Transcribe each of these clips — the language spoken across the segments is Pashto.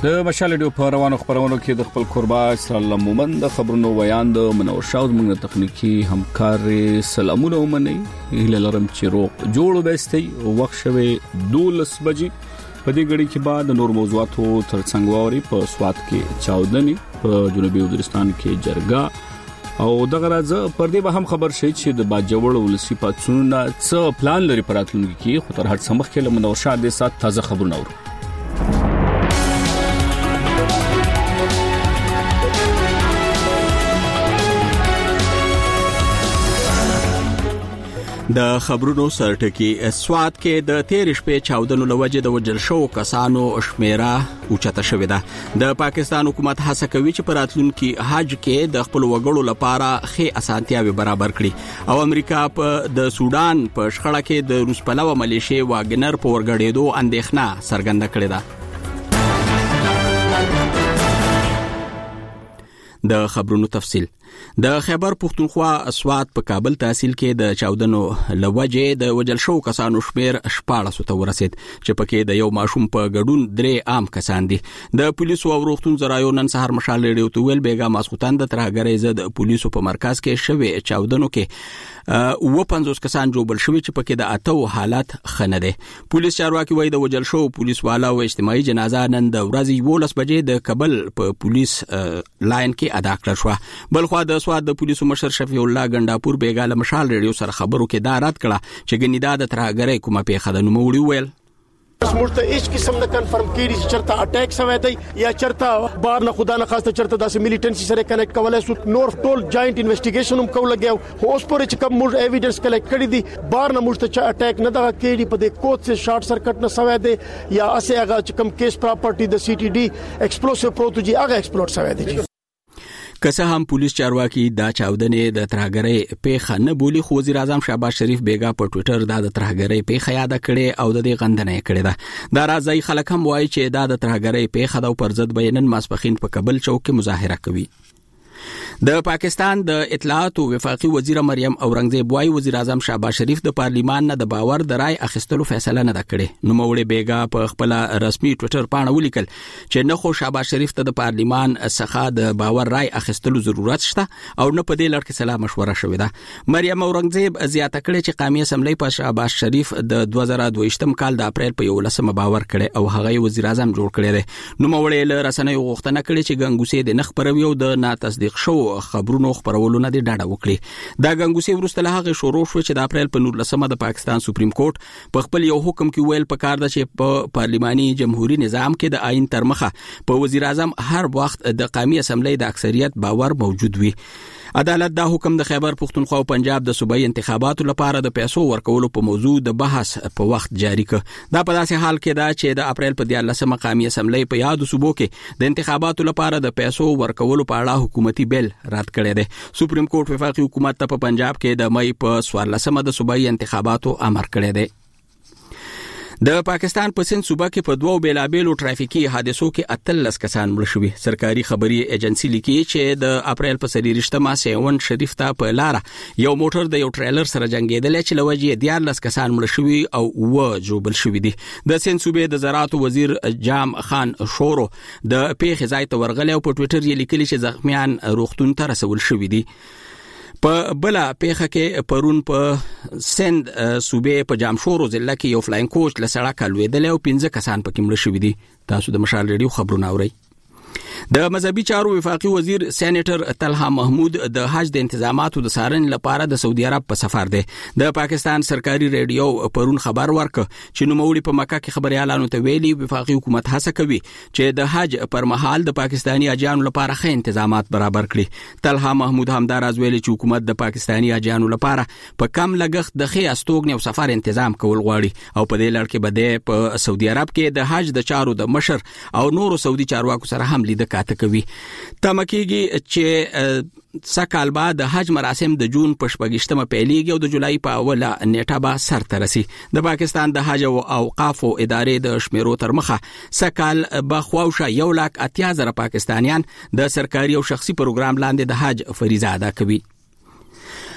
د مشال ډیو په روانو خبرونو کې د خپل قربا اسلام مومند خبرونو ویاند منور شاود موږ تخنیکی همکار سلامونه ومني هله لرم چې روغ جوړ وبستي وخت شوي 12 بجې په دې غړي کې بعد نور موضوعاتو ترڅنګ ووري په سواد کې چاودنی په جنوبي وزیرستان کې جرګه او دغه راځه پر دې به هم خبر شي چې د باجوړ ولسی پاتسونه څه پلان لري پراتلونکي کې خو تر هر څه مخکې له منور شاه د سات تازه خبرونه اورو د خبرونو سرټکی سواد کې د 13 شپې چاودنو لوجه د وجل شو کسانو شمیره اوچته شوې ده د پاکستان حکومت هڅه کوي چې پراتلونکي حج کې د خپل وګړو لپاره ښه اسانتیاوي برابر کړي او امریکا په د سودان په شخړه کې د روس پلوه ملیشیا واګنر په ورګړېدو اندېښنه څرګنده کړې ده د خبرونو تفصیل د خیبر پختونخوا سواد په کابل تحصیل کې د چاودنو لوجه د وجل شو کسانو شمیر 14 ته ورسید چې پکې د یو ماشوم په ګډون 3 عام کسان دي د پولیسو او روغتون زرایو نن سهار مشال ریډیو ته ویل بیګا ماسختان د ترهګرۍ زد پولیسو په مرکز کې شوی چاودنو کې و 50 کسان جوړ شوی چې پکې د اتو حالت خنه ده پولیس چارواکي وایي د وجل شو پولیس والا او اجتماعي جنازه نن د ورځې 12 بجې د کابل په پولیس لاین کې ادا کړل شو بلخو د سواد د پولیسو مشر شفیع الله ګنداپور بیګاله مشال ریډیو سره خبرو کې دا رات کړه چې ګنیدا د ترهګرۍ کومه پیښه د نوموړي ویل مرته هیڅ قسم نه کنفرم کیږي چې چرته اٹیک شوی دی یا چرته بار نه خدا نه خاصه چرته داسې میلیټنسي سره کنیکټ کولای سو نور ټول جاینټ انویسټیګیشن هم کول لګیاو خو اوس پورې چې کوم موږ ایویډنس کلیکټ کړی دي بار نه موږ ته اٹیک نه دا کیږي په دې کوڅ سے شارټ سرکټ نه شوی دی یا اسه هغه چې کوم کیس پراپرټي د سی ټي ډي ایکسپلوسیو پروتوجي هغه ایکسپلوډ شوی دی که څه هم پولیس چارواکي دا چاودنې د ترهګرۍ پیښه نه بولی خو وزیر اعظم شهباز شریف بیګا په ټوئیټر دا د ترهګرۍ پیښه یاد کړي او د دې غندنه کړي ده دا راځي خلک هم وایي چې دا د ترهګرۍ پیښه د پر ضد بیانن ماسپخین په کابل چوک کې مظاهره کوي د پاکستان د اطلاعات او وفاقي وزیر مریم اورنګزیب وايي وزیر اعظم شهباز شریف د پارلیمان نه د باور د رای اخیستلو فیصله نه کړې نو مولوی بیګا په خپل رسمي ټوئیټر باندې ولیکل چې نه خو شهباز شریف ته د پارلیمان څخه د باور رای اخیستلو ضرورت شته او نه په دې لړ کې سلا مشوره شوې ده مریم اورنګزیب زیاته کړې چې قومي اسمبلی په شهباز شریف د 2022م کال د اپریل په 11 باور کړي او هغه وزیر اعظم جوړ کړی دی نو مولوی له رسنیو غوښتنه کړې چې ګنګوسې د نخبروي او د ناتصدیق شو خبرونو خبرولو نه دی ډاډه وکړي دا ګنګوسې ورسته له هغه شروع شو چې د اپریل په 19 د پاکستان سپریم کورټ په خپل یو حکم کې ویل پکار ده چې په پارلیماني جمهوریت نظام کې د آئین تر مخه په وزیر اعظم هر وخت د قومي اسمبلی د اکثریت باور موجود وي عدالت دا حکم د خیبر پختونخوا او پنجاب د صوبایي انتخاباتو لپاره د پیسو ورکولو په موضوع د بحث په وخت جاری کړ دا په داسې حال کې دا چې د اپریل په 14 مقامي اسمبلی په یادو صوبو کې د انتخاباتو لپاره د پیسو ورکولو په اړه حکومتي بیل رد کړی دی سپریم کورټ وفاقي حکومت ته په پنجاب کې د مئی په 14 د صوبایي انتخاباتو امر کړی دی د پاکستان په سند صوبه کې په دوو بیلابېلو ټرافیکي حادثو کې 18 کسان مړ شوي سرکاري خبري ایجنسی لیکي چې د اپریل په 23 سیون شریف ته په لار یو موټر د یو ټریلر سره جنگیدل چې لوجه 14 کسان مړ شوي او و جوړ شوي دي د سند صوبې د زراعت وزیر جام خان شورو د پیښې ځای ته ورغلی او په ټوئیټر یې لیکلي چې زخمیان روغتون ته رسول شوي دي په بل پیښه کې پرون په سند صوبې په جامشورو ضلع کې یو فلاین کوچ له سړک لویدل او 15 کسان پکې مړ شوي دي تاسو د مشال ریډیو خبرونه اورئ د مذهبي چارو وفاقي وزیر سېنیټر طلحه محمود د حج د انتظاماتو د سارن لپاره د سعودي عرب په سفر دی د پاکستان سرکاري ریډیو پرون خبر ورکړ چې نوموړي په مکه کې خبريالانو ته ویلي وفاقي حکومت هڅه کوي چې د حج پر مهال د پاکستاني اجانو لپاره ښه انتظامات برابر کړي طلحه محمود همدار از ویلي چې حکومت د پاکستاني اجانو لپاره په کم لګښت د ښه استوګنې او سفر تنظیم کول غواړي او په دې لړ کې بده په سعودي عرب کې د حج د چارو د مشر او نورو سعودي چارواکو سره هم لیدل کاته کوي تمکیږي چې سکهال بعد د حج مراسم د جون په 28مه پیلېږي او د جولای په اوله نیټه به سرته رسي د پاکستان د حج او اوقاف ادارې د شمیرو تر مخه سکهال به خواوشه 1,80,000 پاکستانیان د سرکاري او شخصي پروګرام لاندې د حج فریضه ادا کوي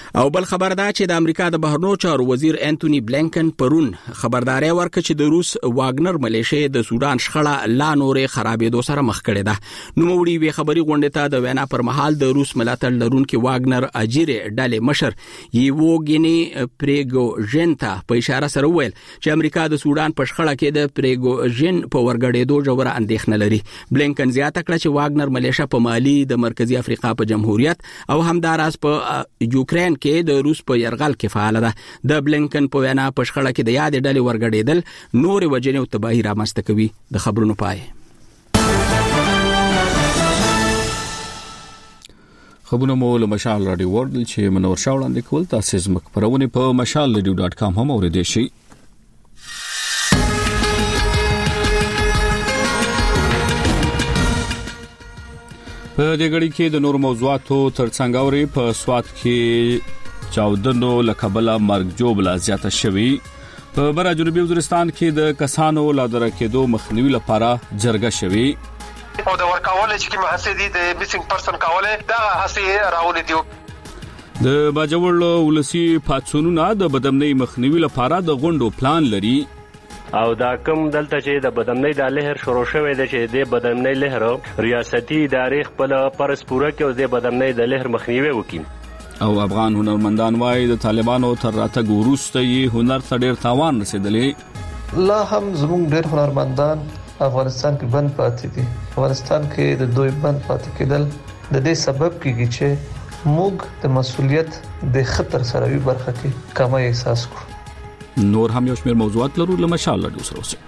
او بل خبر دا چې د امریکا د بهرنیو چارو وزیر انټونی بلینکن پرون خبرداري ورکړه چې د روس واګنر ملیشیا د سودان شخړه لا نورې خرابېدو سره مخ کړې ده. نو وړي وی خبري غونډه ته د وینا پر مهال د روس ملاتړ لرونکي واګنر اجیره ډلې مشر یوګینی پریګوژن ته په اشاره سره ویل چې امریکا د سودان په شخړه کې د پریګوژن په ورګړېدو جوړه اندېښنه لري. بلینکن زیاته کړه چې واګنر ملیشیا په مالی د مرکزی افریقا په جمهوریت او همداراز په یوکرين کې د روس په يرغل کې فعال ده. د بلینکن په وینا په شخړه کې د یاد ډلې ورګړېدل نور وجنې او تباہي رامنځته کوي. د خبرونو پای خبرونه مو له مشال رادیو ورلد چې منور شاوړاندې کول تاسو زموږ پرونه په mashalradio.com هم اوریدئ شئ. په دې غړي کې د نور موضوعاتو ترڅنګ اوري په سواد کې چاودنو لکبلا مرګ جوړه زیاته شوی. په برا جنوبي وزیرستان کې د کسانو لادره کېدو مخنیوي لپاره جرګه شوی. او د ورکاول چې کوم حسدي د میسنګ پرسن کاوله دا حسي راول دي. د باجوړ ولسی پاتسونونه د بدمنۍ مخنیوي لپاره د غونډو پلان لري. او دا کوم دلته چې د بدمنۍ د لهر شروع شوې ده چې د بدمنۍ لهر ریاستي ادارې خپل پرس پوره کې او د بدمنۍ د لهر مخنیوي وکړي. او افغان هنرمندان وايي د طالبانو تر راتګ وروسته یې هنر ته ډېر تاوان رسیدلی. لا هم زموږ ډېر هنرمندان افغانستان کې بند پاتې دي. افغانستان کې د دوی بند پاتې کېدل د دې سبب کېږي چې موږ د مسؤلیت د خطر سره وی برخه کې کمه احساس کوو. نور هم یو شمېر موضوعات لرو له مشال رادیو سره اوسئ.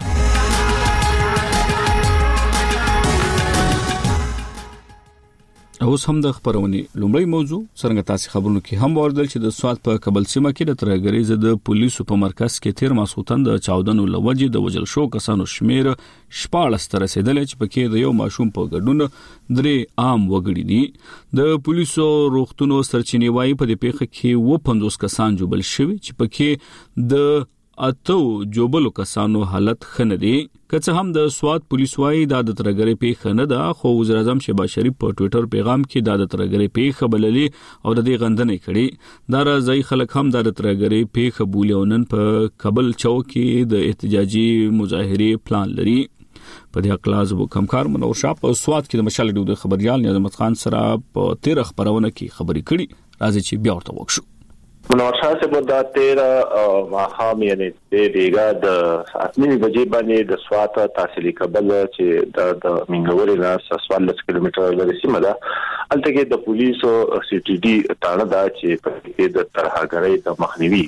اوس هم د خبرونې لومړی موضوع څنګه تاسو خبرونو کې هم وردل چې د سواد په کابل سیمه کې د ترهګرۍ ضد پولیسو په مرکز کې تیر ماسوتن د چاودنو لوجې د وجل شو کسانو شمیر 14 تر رسیدل چې پکې د یو ماشوم په ګډون 3 عام وګړي دي. د پولیسو روغتونو سرچینې وايي په دې پیښه کې 50 کسان جوړل شوي چې پکې د اتو جوبلو کسانو حالت خنه دي. که هم د سواد پولیس وايي د ترهګرۍ پیښه نه ده خو وزیر اعظم شهباز شریف په ټوئیټر پیغام کې د ترهګرۍ پیښه بللې او د دې غندنې کړي. دا راځي خلک هم د ترهګرۍ پیښه بولي او نن په کابل چوک کې د احتجاجي مظاهره پلان لري. په دې اکلاز وو کمکار منور شاه په سواد کې د مشال ډیو د خبريال نیاز احمد خان سره په 13 خبرونه کې خبري کړي. راځي چې بیا ورته وښو. منور شاه سے بودا 13 ماهام یعنی د بیګا د 8 بجې باندې د سوات تحصیلي کابل چې د منګوري نه 14 کیلومتر لري سیمه ده. الته کې د پولیسو سی ټي ډي تاړه دا چې په کې د ترهګرۍ د مخنیوي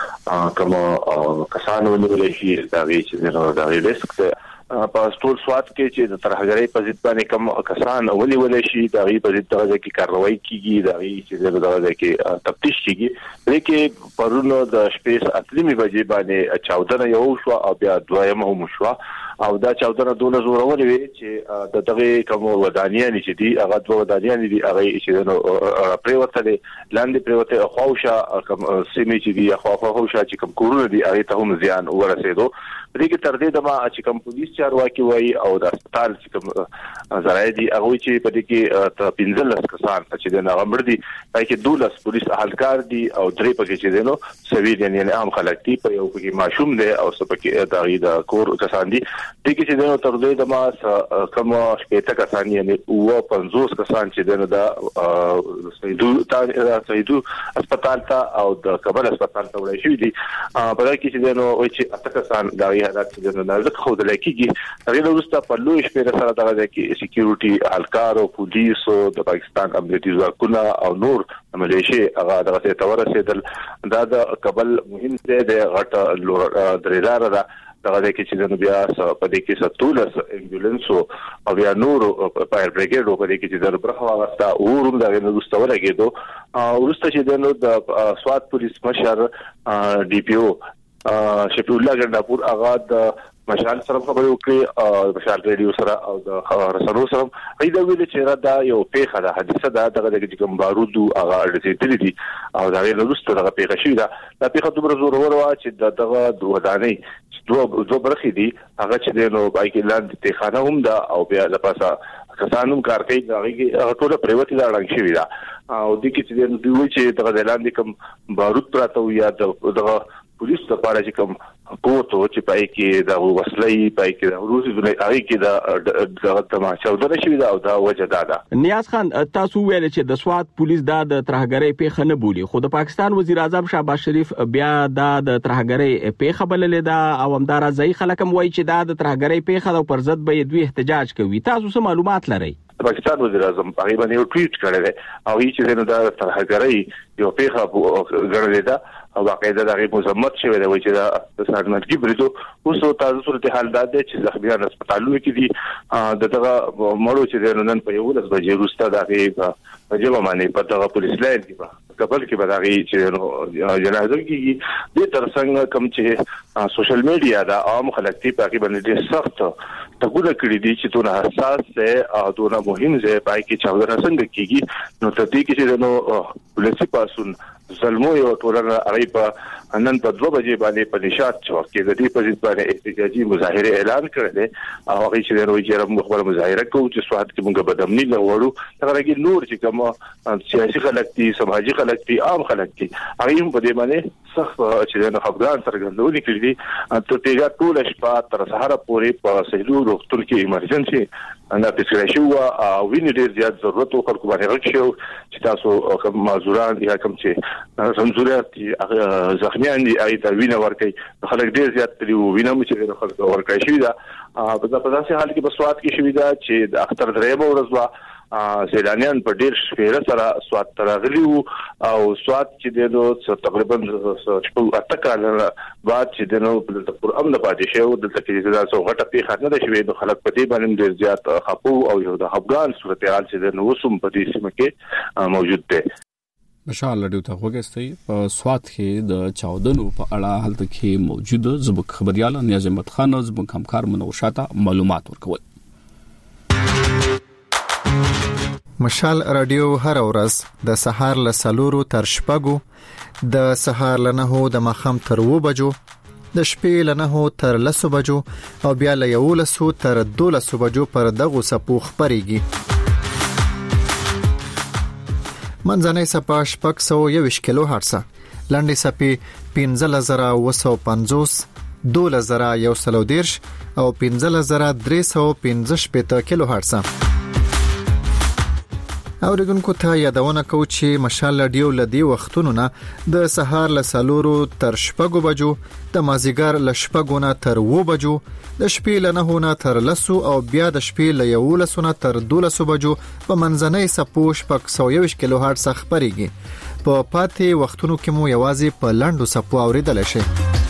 کوم کسانو ونیول شي دا وی چې د ریسک په ټول سواد کې چې د ترهګرۍ په ضد باندې کوم کسان ولې شي دا وی په ضد دغه کې کاروایی کیږي دا وی چې دغه کې تفتیش کیږي. لیکن پرونو د شپې 8 بجې باندې چاودنه یو شو او بیا دویمه هم شو او دا چاودنه دونه زوروري وي چې دغه کوم ودانیان چې دي هغه دوه ودانیان دي هغه چې نو پریوته لاندې پریوته خوښه کوم سیمه چې دي خوښه چې کوم کورونه دي هغه ته هم زیان ورسېدو. دې کې تر دې دما چې کوم پولیس چارواکي وایي او د هسپتال چې کوم زراعي دي هغه چې په دې کې 15 کسان چې د نغمر دي پای کې 12 پولیس اهلکار دي او 3 پکې چې دینو سویل یعنی عام خلک دي په یو کې ماشوم دي او سپکې د کور کسان دي. دې کې چې دینو تر دې دما کوم شپږ کسان یعنی 50 کسان چې دینو د سیدو هسپتال ته او د کابل هسپتال ته وړي شي دي. په دې کې چې دینو وایي چې 8 کسان دا حالات چې د نازک خو د لکېږي هغه وروسته په لوی شپې سره دغه کې سکیورټي اهلکار او پولیس او د پاکستان امنیتي ځواکونه او نور ملیشیا هغه دغه ته ورسېدل. دا د کابل مهم ځای د غټ درېدار ده دغه کې چې د بیا په دې کې 17 امبولانس او بیا نور فایر بریګیډ په دې کې چې د برخه واسطه اوروم دغه وروسته ورګېدو. وروسته چې د سواد پولیس مشر ډي پی او شفیع الله ګنداپور هغه د مشال سره خبرې وکړي مشال ریډیو سره او د رسنو سره ایدا ویل چې دا یو پیښه ده حادثه ده دغه د کوم بارودو هغه رسیدلې دي او دا یې وروسته دغه پیښه شوې ده. دا پیښه دومره زور وروا چې دغه دوه دانې دوه برخې دي هغه چې نو بای کې لاندې تخانه هم ده او بیا د پاسه کسانو کار کوي هغه ټول پریوتی دا اړه شي دا او د کې چې دوی چې د لاندې کوم بارود پراته یا د پولیس لپاره چې کوم کوته چې پای کې د وسلې پای کې د روسي د هغه کې د تماشا ودره شي دا او دا وجه دا نیاز خان تاسو ویل چې د سواد پولیس دا د ترهګرۍ پیښه نه بولی خو د پاکستان وزیر اعظم شهباز شریف بیا دا د ترهګرۍ پیښه بللې دا او همدار ځای خلک هم وایي چې دا د ترهګرۍ پیښه د پر ضد به دوی احتجاج کوي تاسو څه معلومات لرئ پاکستان وزیر اعظم هغه باندې یو ټویټ کړی دی او هیڅ دې نه دا ترهګرۍ یو پیښه ګڼلې ده او باقاعده دغه مزمت شوی دی چې د سرنټي بریدو اوس تاسو صورت حال دا دی چې زخمیان هسپتالونو کې دي دغه مړو چې نن په 11 بجې وروسته دغه په جواب باندې په دغه پولیس لاین کې کابل کې بداغي چې جنازه کېږي د ترڅنګ کوم چې سوشل میډیا دا عام خلک ته په باندې سخت تګونه کړی دي چې دونه حساس ده او دونه مهم ده پای کې چاودنه څنګه کېږي نو ته دې کې چې نو پولیسي پاسون ظلمو یو ټولنه اړای په نن په 2 بجې باندې په نشاط چوک کې د دې په ضد باندې احتجاجي مظاهره اعلان کړل او هغه چې نو چې موږ خپل مظاهره کوو چې سواد کې موږ بدامني لغوړو هغه کې نور چې کوم سیاسي خلک دي سماجی خلک دي عام خلک دي هغه هم په دې باندې سخت چې نو افغان څرګندونې کړې دي ته تیګه ټول شپه تر سهار پورې په سهلو روغتون کې ایمرجنسي انا پېښه شو او وینې ډېر زیات ضرورت او خلکو باندې راځي چې تاسو کوم معذوران دي کوم چې سمزورات دي زخمیان دي اې ته وینه ورکړي خلک ډېر زیات دي وینه مو چې خلکو ورکړي شي دا په داسې حال کې په سواد کې شوی دا چې د اختر درېمه ورځ وا سیلانیان په ډیر شپېره سره سواد ترغلی او سواد چې د تقریبا 8 کال بعد چې د نو په قرآن د پاتې شو د تکلیف دا سو غټه پیښه نه ده شوې د خلک په دې باندې ډیر زیات خپو او یو د افغان صورتحال چې د نو وسوم په دې سیمه کې موجود ده مشال لډیو ته وګستې په سواد کې د چاودنو په اړه حالت کې موجوده زبک خبريال نیاز احمد خان زبک همکار منور شاته معلومات ورکول مشال رادیو هر ورځ د سهار له سلورو تر شپږو د سهار له 9 د مخام تر 2 بجو د شپې له 9 تر 10 بجو او بیا له 11 تر 12 بجو پر دغه سپو خبريږي منځنۍ سپا 621 کیلو هرتز لاندې سپي 15950 12110 او 15315 کیلو هرتز اوریدونکو ته یادونه کو چې مشال رادیو لدی وختونو نه د سهار له سلورو تر شپږو بجو د مازیګر له شپږو نه تر 2 بجو د شپې له 9 نه تر 10 او بیا د شپې له 11 نه تر 12 بجو په منځنۍ سپو 621 کیلو هرتز خبريږي په پاتې وختونو کې مو یوازې په لاندو سپو اوریدل شي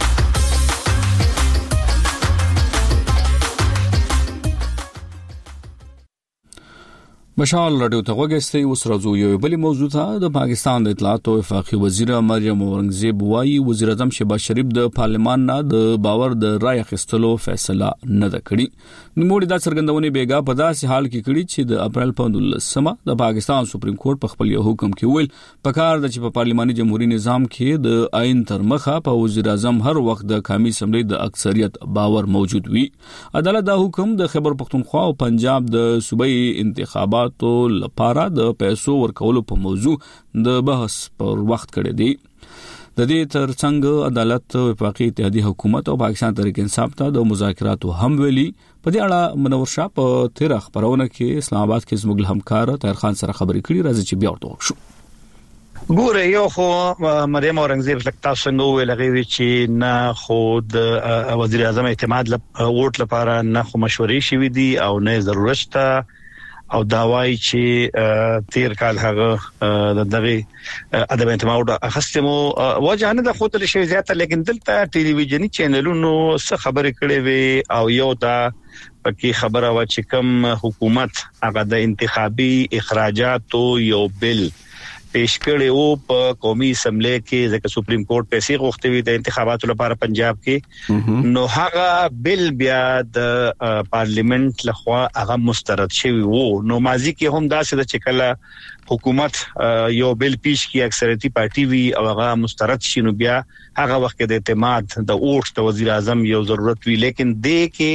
مشال رادیو ته وګستې اوس راځو یو بل موضوع ته د پاکستان د اطلاعات او وفاقي وزیر مریم اورنګزیب وایي وزیر اعظم شهباز شریف د پارلمان نه د باور د رای اخیستلو فیصله نه کړې نوموړي دا څرګندونه بیګا په داسې حال کې کړې چې د اپریل په 19مه د پاکستان سپریم کورټ په خپل یو حکم کې ویل پکار د چې په پارلماني جمهوریت نظام کې د آئین تر مخه په وزیر اعظم هر وخت د قومي اسمبلی د اکثریت باور موجود وي عدالت دا حکم د خیبر پختونخوا او پنجاب د صوبایي انتخابات لپاره د پیسو ورکولو په موضوع د بحث پر وخت کړی دی د دې ترڅنګ عدالت وفاقي اتحادیه حکومت او پاکستان تحریک انصاف ته د مذاکراتو هم ویلي په دې اړه منور شاه په 13 خبرونه کې اسلام آباد کې زموږ همکار طاهر خان سره خبرې کړې راځي چې بیا ورته شو ګوره یو خو مریم اورنګزیب لکه څنګه ویلغه چې نه خود وزیر اعظم اعتماد ووټ لپاره نه خو مشورې شوې دي او نه ضرورت شته او داوای چې 13 کال هغه دغه ادب اعتماد اخستمو وجه نه د خپل شي زیاته لیکن دلته ټلویزیونی چینلونو څه خبرې کړې وي او یو دا پکې خبره وا چې کوم حکومت هغه د انتخابي اخراجاتو یو بل پیش کړي او په قومي اسمبلی کې ځکه سپریم کورټ پیسې غوښتي وي د انتخاباتو لپاره پنجاب کې نو هغه بل بیا د پارلیمنت لخوا هغه مسترد شوی وو نو ماضی کې هم داسې د چکله حکومت یو بل پیش کی اکثریتي پارټي وی او هغه مسترد شینو بیا هغه وخت د اعتماد د اوټ د وزیر اعظم یو ضرورت وی لیکن د کې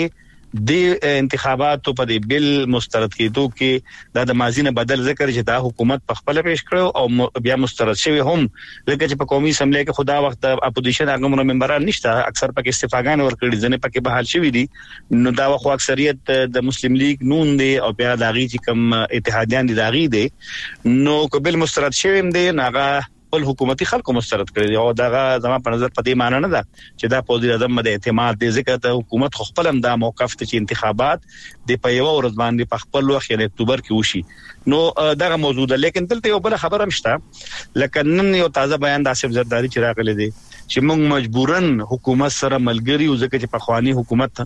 د انتخاباتو په دې بل مسترد کېدو کې د مازینه بدل ذکر چې دا حکومت په خپل پیش کړو او بیا مسترد شوی هم لکه چې په قومي اسمبلی کې خدا وخت اپوزیشن هغه ممبران نشته اکثر پکې استفاګان ورکړي ځنه پکې بحال شوی دي نو دا وخت اکثریت د مسلم لیگ نون دی او بیا داغي چې کوم اتحادیان دي داغي دي نو قبل مسترد شوی هم دي هغه ول حکومتي خلکو مسترد کړی او داغه زما په نظر په دې معنی نه ده چې دا وزیر اعظم د اعتماد د ذکر ته حکومت خو خپل هم دا موقف ته چې انتخابات د په یو ورځ باندې په خپل وخت یعنی اکتوبر کې وشي نو دغه موضوع ده لیکن دلته یو بل خبره هم شته لکه نن یو تازه بیان د آصف زرداری چې راغلی دی چې موږ مجبورن حکومت سره ملګری او ځکه چې په خواني حکومت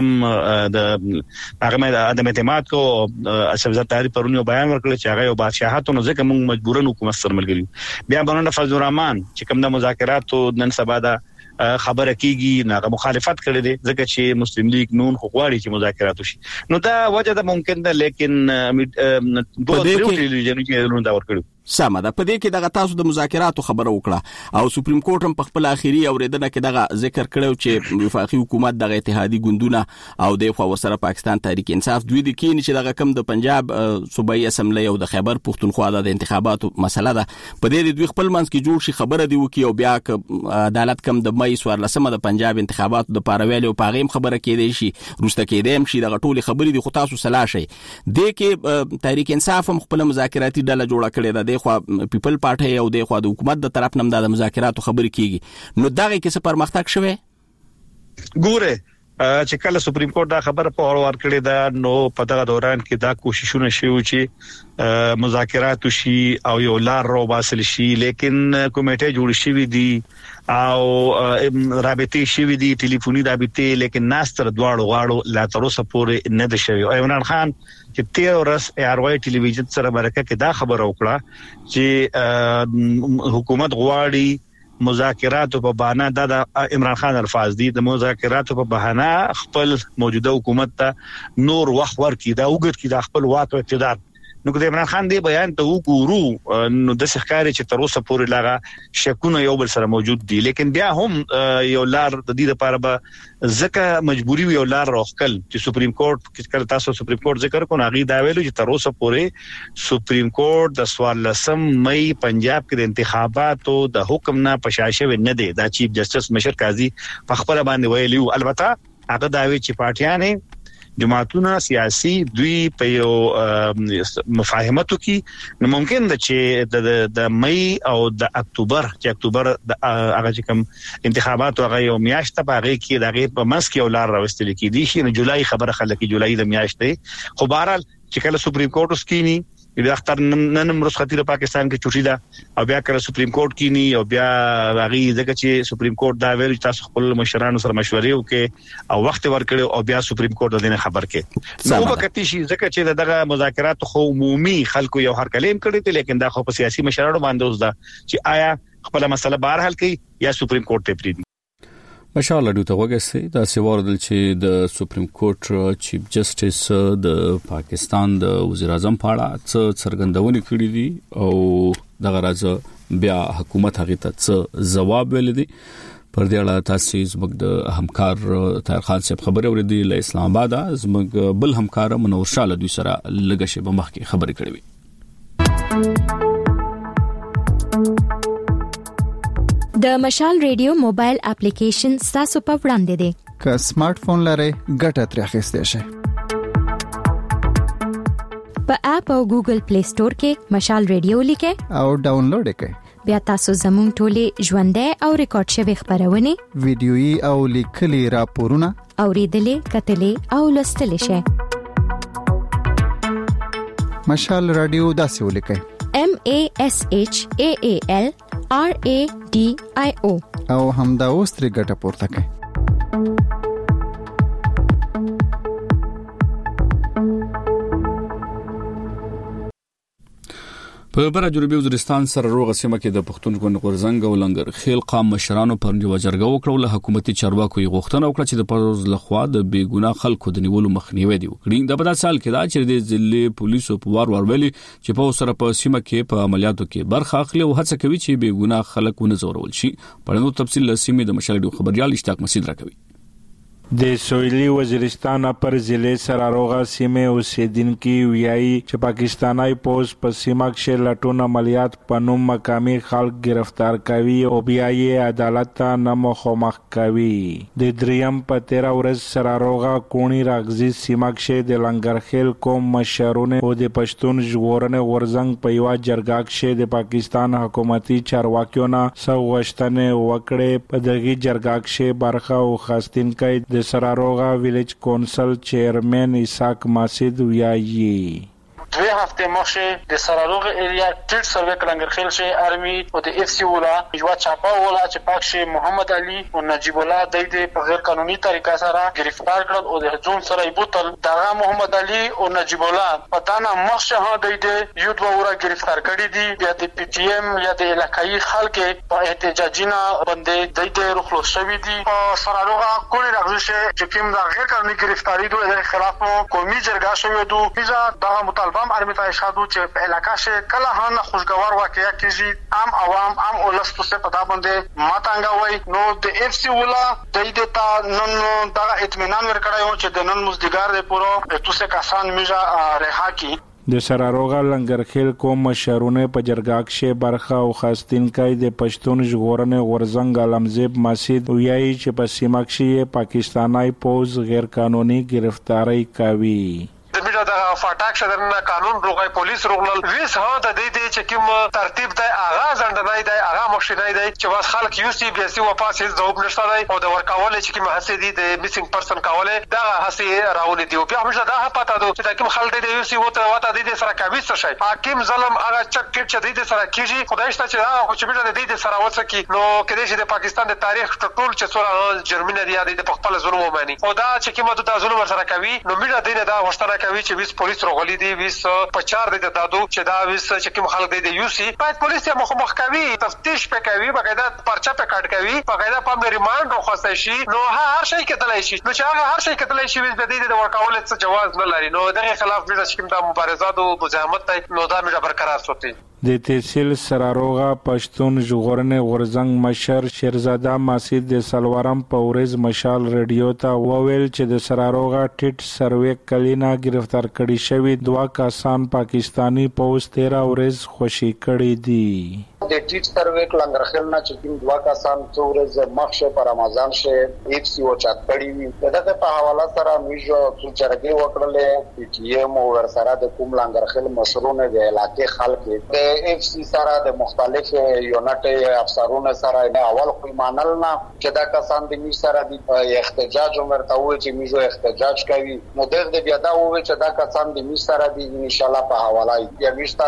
هغه د عدم اعتماد کو آصف زرداری پرونی بیان ورکړ چې هغه یو بادشاہت نو ځکه موږ مجبورن حکومت سره ملګری بیا باندې فضل الرحمن چې کوم د مذاکراتو نن سبا دا خبره کیږي نه مخالفت کړي دي ځکه چې مسلم لیگ نون غواړي چې مذاکرات وشي نو دا وجه ده ممکن ده لیکن دوه ټلویزیون کې دا ورکړي سمه ده په دې کې دغه تاسو د مذاکراتو خبره وکړه او سپریم کورټ هم په خپل اخیری اوریدنه کې دغه ذکر کړو چې وفاقي حکومت دغه اتحادي ګوندونه او د خو سره پاکستان تحریک انصاف دوی د کین چې دغه کم د پنجاب صوبایي اسمبلی او د خیبر پختونخوا د انتخاباتو مسله ده په دې دوی خپل منځ کې جوړ شي خبره دی وکي او بیا عدالت کم د مې سوار لسمه د پنجاب انتخاباتو د پارویل او پاغیم خبره کېدې شي روسته کېدې هم شي دغه ټولي خبرې دي خو تاسو سلا شي د کې تحریک انصاف هم خپل مذاکراتي ډله جوړه کړې ده خو پیپل پارټي او د خو د حکومت د طرف نم د مذاکراتو خبرې کیږي نو دغه کې څه پرمختګ شوه ګوره چې کله سپریم کورټ دا خبره په اور ورکړې ده نو په دغه دوران کې دا کوششونه شوي چې مذاکرات شي او یو لار رو باسل شي لیکن کمیټه جوړ شوی دي او رابطې شوی دي ټلیفوني رابطې لیکن ناستر دواړو لا تر اوسه پورې نه ده شوی او عمران خان چې 13 ورځ اروای ټلویزیون سره برکه کې دا خبره وکړه چې حکومت غواړي مذاکرات په بهانه د عمران خان الفاظ دي د مذاکرات په بهانه خپل موجوده حکومت ته نور وخت ورکړي دا وګت کې د خپل واک او اقتدار نو د عمران خان دی بیان ته وګورو نو د ښکاری چې تر اوسه پورې لاغه شکونه یو بل سره موجود دي لیکن بیا هم یو لار د دې لپاره به ځکه مجبوری یو لار راخل چې سپریم کورټ کې کله تاسو سپریم کورټ ذکر کو ناغي دا ویلو چې تر اوسه پورې سپریم کورټ د 14 مئی پنجاب کې د انتخاباتو د حکم نه پښاشه نه دی دا چیف جسټس مشر قاضي په خبره باندې ویلو البته هغه دا وی چې پارټیانه جماعتونه سیاسي دوی په یو مفاهمتو کې نو ممکن ده چې د مئی او د اکتوبر د هغه کوم انتخابات هغه یو میاشت په هغه کې دغه په منځ کې ولار راوستل کې دي چې جولای خبره خلک جولای د میاشت دی خو بهرحال چې کله سپریم کورټ وسکینی بیا اختر نن رخصتي د پاکستان کې چوټي ده او بیا کله سپریم کورټ کینی او بیا هغه ځکه چې سپریم کورټ دا ویل تاسو خپل مشرانو سره مشورې وکړي او وخت ورکړي او بیا سپریم کورټ د دې خبر کې نو وکړي چې ځکه چې دغه مذاکرات خو عمومي خلکو یو هر کلیم کړی دي لیکن دا خو په سیاسي مشرانو باندې اوس دا چې آیا خپل مسله بهر حل کړي یا سپریم کورټ ته پریږدي مشاله دوی ته وګورئ دا سیواردل چې د سپریم کورټ چیف جسټس د پاکستان د وزیر اعظم په اړه څه څرګندونې کړې دي او دغه راځه بیا حکومت هغه ته څه جواب ویل دي پر دې اړه تاسو زموږ د همکار طاهر خان صاحب خبرې اوریدي له اسلام آباد زموږ بل همکار منور شاه دوی سره لګښه به مخ کې خبرې کړې وي د مشال ریډیو موبایل اپلیکیشن تاسو په وړاندې دی که سمارټ فون لرئ ګټه ترې اخیستئ شئ په اپ او ګوګل پلی سٹور کې مشال ریډیو لیکئ او ډاونلوډ کړئ بیا تاسو زموږ ټولې ژوندۍ او ریکارډ شوی خبرونه ویډیويي او لیکلي راپورونه اوریدلې کتلې او لوستلې شئ مشال رادیو داسې ولیکئ MASHAAL RADIO او همدا اوس ترې ګټه پورته کړئ په بره جنوبي وزیرستان سره روغه سیمه کې د پښتونخوا غورزنګ او لنګر خیل قام مشرانو پر جرګه وکړه له حکومتي چارواکو یې غوښتنه وکړه چې د پروز لخوا د بیګناه خلکو د نیولو مخنیوي دی وکړي د بدا سال کې دا چې د ضلع پولیسو په وار ویلي چې په سره په سیمه کې په عملیاتو کې برخه اخلي او هڅه کوي چې بیګناه خلک ونه زورول شي په نو تفصیل سیمه د مشالډو خبريال اشتاق مسعود راکوي د سویلي وزیرستان پر ضلع سراروغه سیمه اوسیدونکو ویایي چې پاکستاني پولیس په سیمه کې لټون عملیات په نوم مقامي خلک گرفتار کوي او بیا یې عدالت ته نه مخامخ کوي. د دریم په 13 ورځ سراروغه کونی راغزي سیمه کې د لنګرخیل قوم مشرونه او د پښتون ژغورنې غورځنګ په یو جرګه کې د پاکستان حکومتي چارواکیو نه سوغشتنه وکړه. په دغه جرګه کې برخه او خاستینکای د سراروغه ویلیج کونسل چیرمن اسحاق ماسید ویایي 2 هفته مخکې د سراروغه ایریا ټیټ سروې کلنګرخیل شي ارمي او د اف سی ولا یو چاپا ولا چې پاک شي محمد علي او نجیب الله د په غیر قانوني طریقه سره گرفتار کړل او د هجوم سره بوتل دغه محمد علي او نجیب الله پتانه مخشه ها د یو دوه ورا گرفتار کړي دي یا د پی ټی ایم یا د علاقايي خلک په احتجاجینا باندې د رخلو شوی دي. سراروغه کولی راغلی شي چې کوم د غیر قانوني گرفتاری دوی د خلاف قومي جرګه شوی دوی دغه مطالبه ارمی ته اشاره چې په علاقہ کې کله هم خوشگوار واقعیا کیږي عام عوام عام ولس څه پتا باندې ماتانګا وای نو د اف سی ولا د دې تا نن دا اطمینان ورکړایو چې د نن مزدګار د پورو توسه کسان میجا رها کی. د سراروغه لنګرخیل قوم مشرونه په جرګه کې برخه او خاستینکای د پښتون ژغورنې غورځنګ علمزیب ماسید ویایي چې په سیمه کې پاکستاني پوز غیر قانوني گرفتاری کوي. زمينه د فاټاک شدرنه قانون روغای پولیس روغل ویس ها د دې چې کوم ترتیب د اغاز اندنای دی اغا مخشنای دی چې واس خلک یو سی بي سي واپس ځوب نشته دی او د ورکاول چې کوم حسدي د میسنګ پرسن کاوله دا حسي راولي دی او بیا هم دا پتا ده چې کوم خلک د یو سی وته د سره کوي څه شي حاکم ظلم هغه چک چې د سره کیږي خدای شته چې هغه چې بیا د دې سره وڅکی نو کله چې د پاکستان د تاریخ ټول چې څوره جرمنه دی د خپل ظلم ومني او دا چې کوم د ظلم سره کوي نو میډه دینه دا وشتنه کوي چې ویس پولیس روغلی دی ویس په 4 د دادو چې دا ویس چې کوم خلک دی یو سی باید پولیس یې مخ کوي تفتیش کوي باقاعده پرچا په کاټ کوي باقاعده په ریماند راخصه شي نو هر شي کېدلای شي نو چې هغه هر شي کېدلای شي د دې د ورکول څه جواز نه لري نو دغه خلاف چې کوم د مبارزات او مزاحمت نو دا موږ برقرار ساتي. د تحصیل سراروغه پښتون ژغورنې غورځنګ مشر شیرزاده ماسید د سلوارم په ورځ مشال رادیو ته وویل چې د سراروغه ټیټ سروې کلینا گرفتار کړي شوی 2 کسان پاکستانی پولیس 13 ورځ خوشي کړي دي. د ټیټ سروې کلنګرخیل نه چې کوم 2 کسان څورز مخشه پر رمضان شه اف سی او چات کړي دغه په حواله سره موږ چرګي وکړلې پی ټی ایم او ورسره د کوم لنګرخیل مشرونه د علاقې خلک اف سی سره د مختلف یونټ افسرونو سره اول خو مانل نه چې دا کسان د می سره د احتجاج ورته وي چې میجو احتجاج کوي نو دغه بیا دا وي چې دا کسان د می سره د ان شاء الله په حواله یا میشته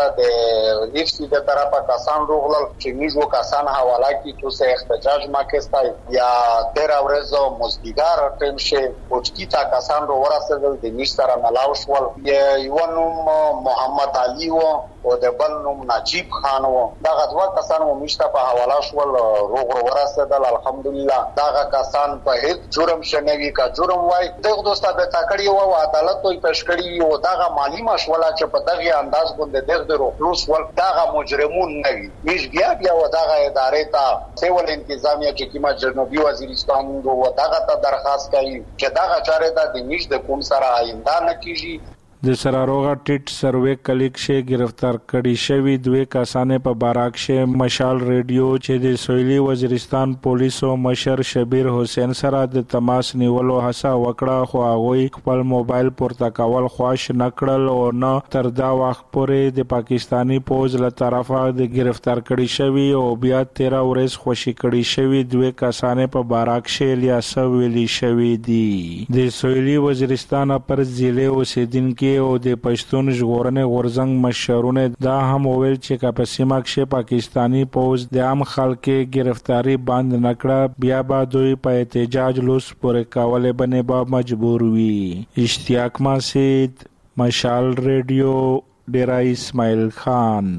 د اف سی د طرفه کسان روغل چې میجو کسان حواله کی تو سه احتجاج ما کېستای یا 13 ورځې مزدګار ټیم شه پوچکی تا کسان رو ورسېدل د می سره ملاو شول یو نوم محمد علي او د بل نوم نجیب خان و دغه 2 کسان مو مشته په حواله شول روغ ورسېدل الحمدلله دغه کسان په هیڅ جرم شنوي کا جرم وای دغه دوسته به تاکړی او عدالت توي پېشکړی او دغه مالی مشوله چې په دغه انداز باندې دغه روخلوس ول دغه مجرمون نه وي مش بیا و دغه ادارې ته سیول انتظامیه چې کیما جنوبي وزیرستان و دغه ته درخواست کوي چې دغه چاره د نش د کوم سره آینده نه کیږي. د سراروغه ټیټ سروې کلیک شه گرفتار کړي شوی 2 کسانې په باراک شه مشال رادیو چې د سویلي وزیرستان پولیسو مشر شبیر حسین سره د تماس نیولو هڅه وکړه خو هغه خپل موبایل پورته کول خواش نکړل او نه تر دا وخت پورې د پاکستانی پوز له طرفه د گرفتار کړي شوی او بیا 13 ورځې خوشي کړي شوی 2 کسانې په باراک شه لیاسه ویلي شوی دي. د سویلي وزیرستان پر ضلع اوسیدونکو او د پښتون ژغورنې غورځنګ مشرونه دا هم وویل چې په سیمه کې پاکستانی پوز د عام خلکو گرفتاری بند نکړه بیا به دوی په احتجاج لوس پورې کولې باندې به مجبور وي. اشتیاق ماسید مشال رادیو ډیرا اسماعیل خان.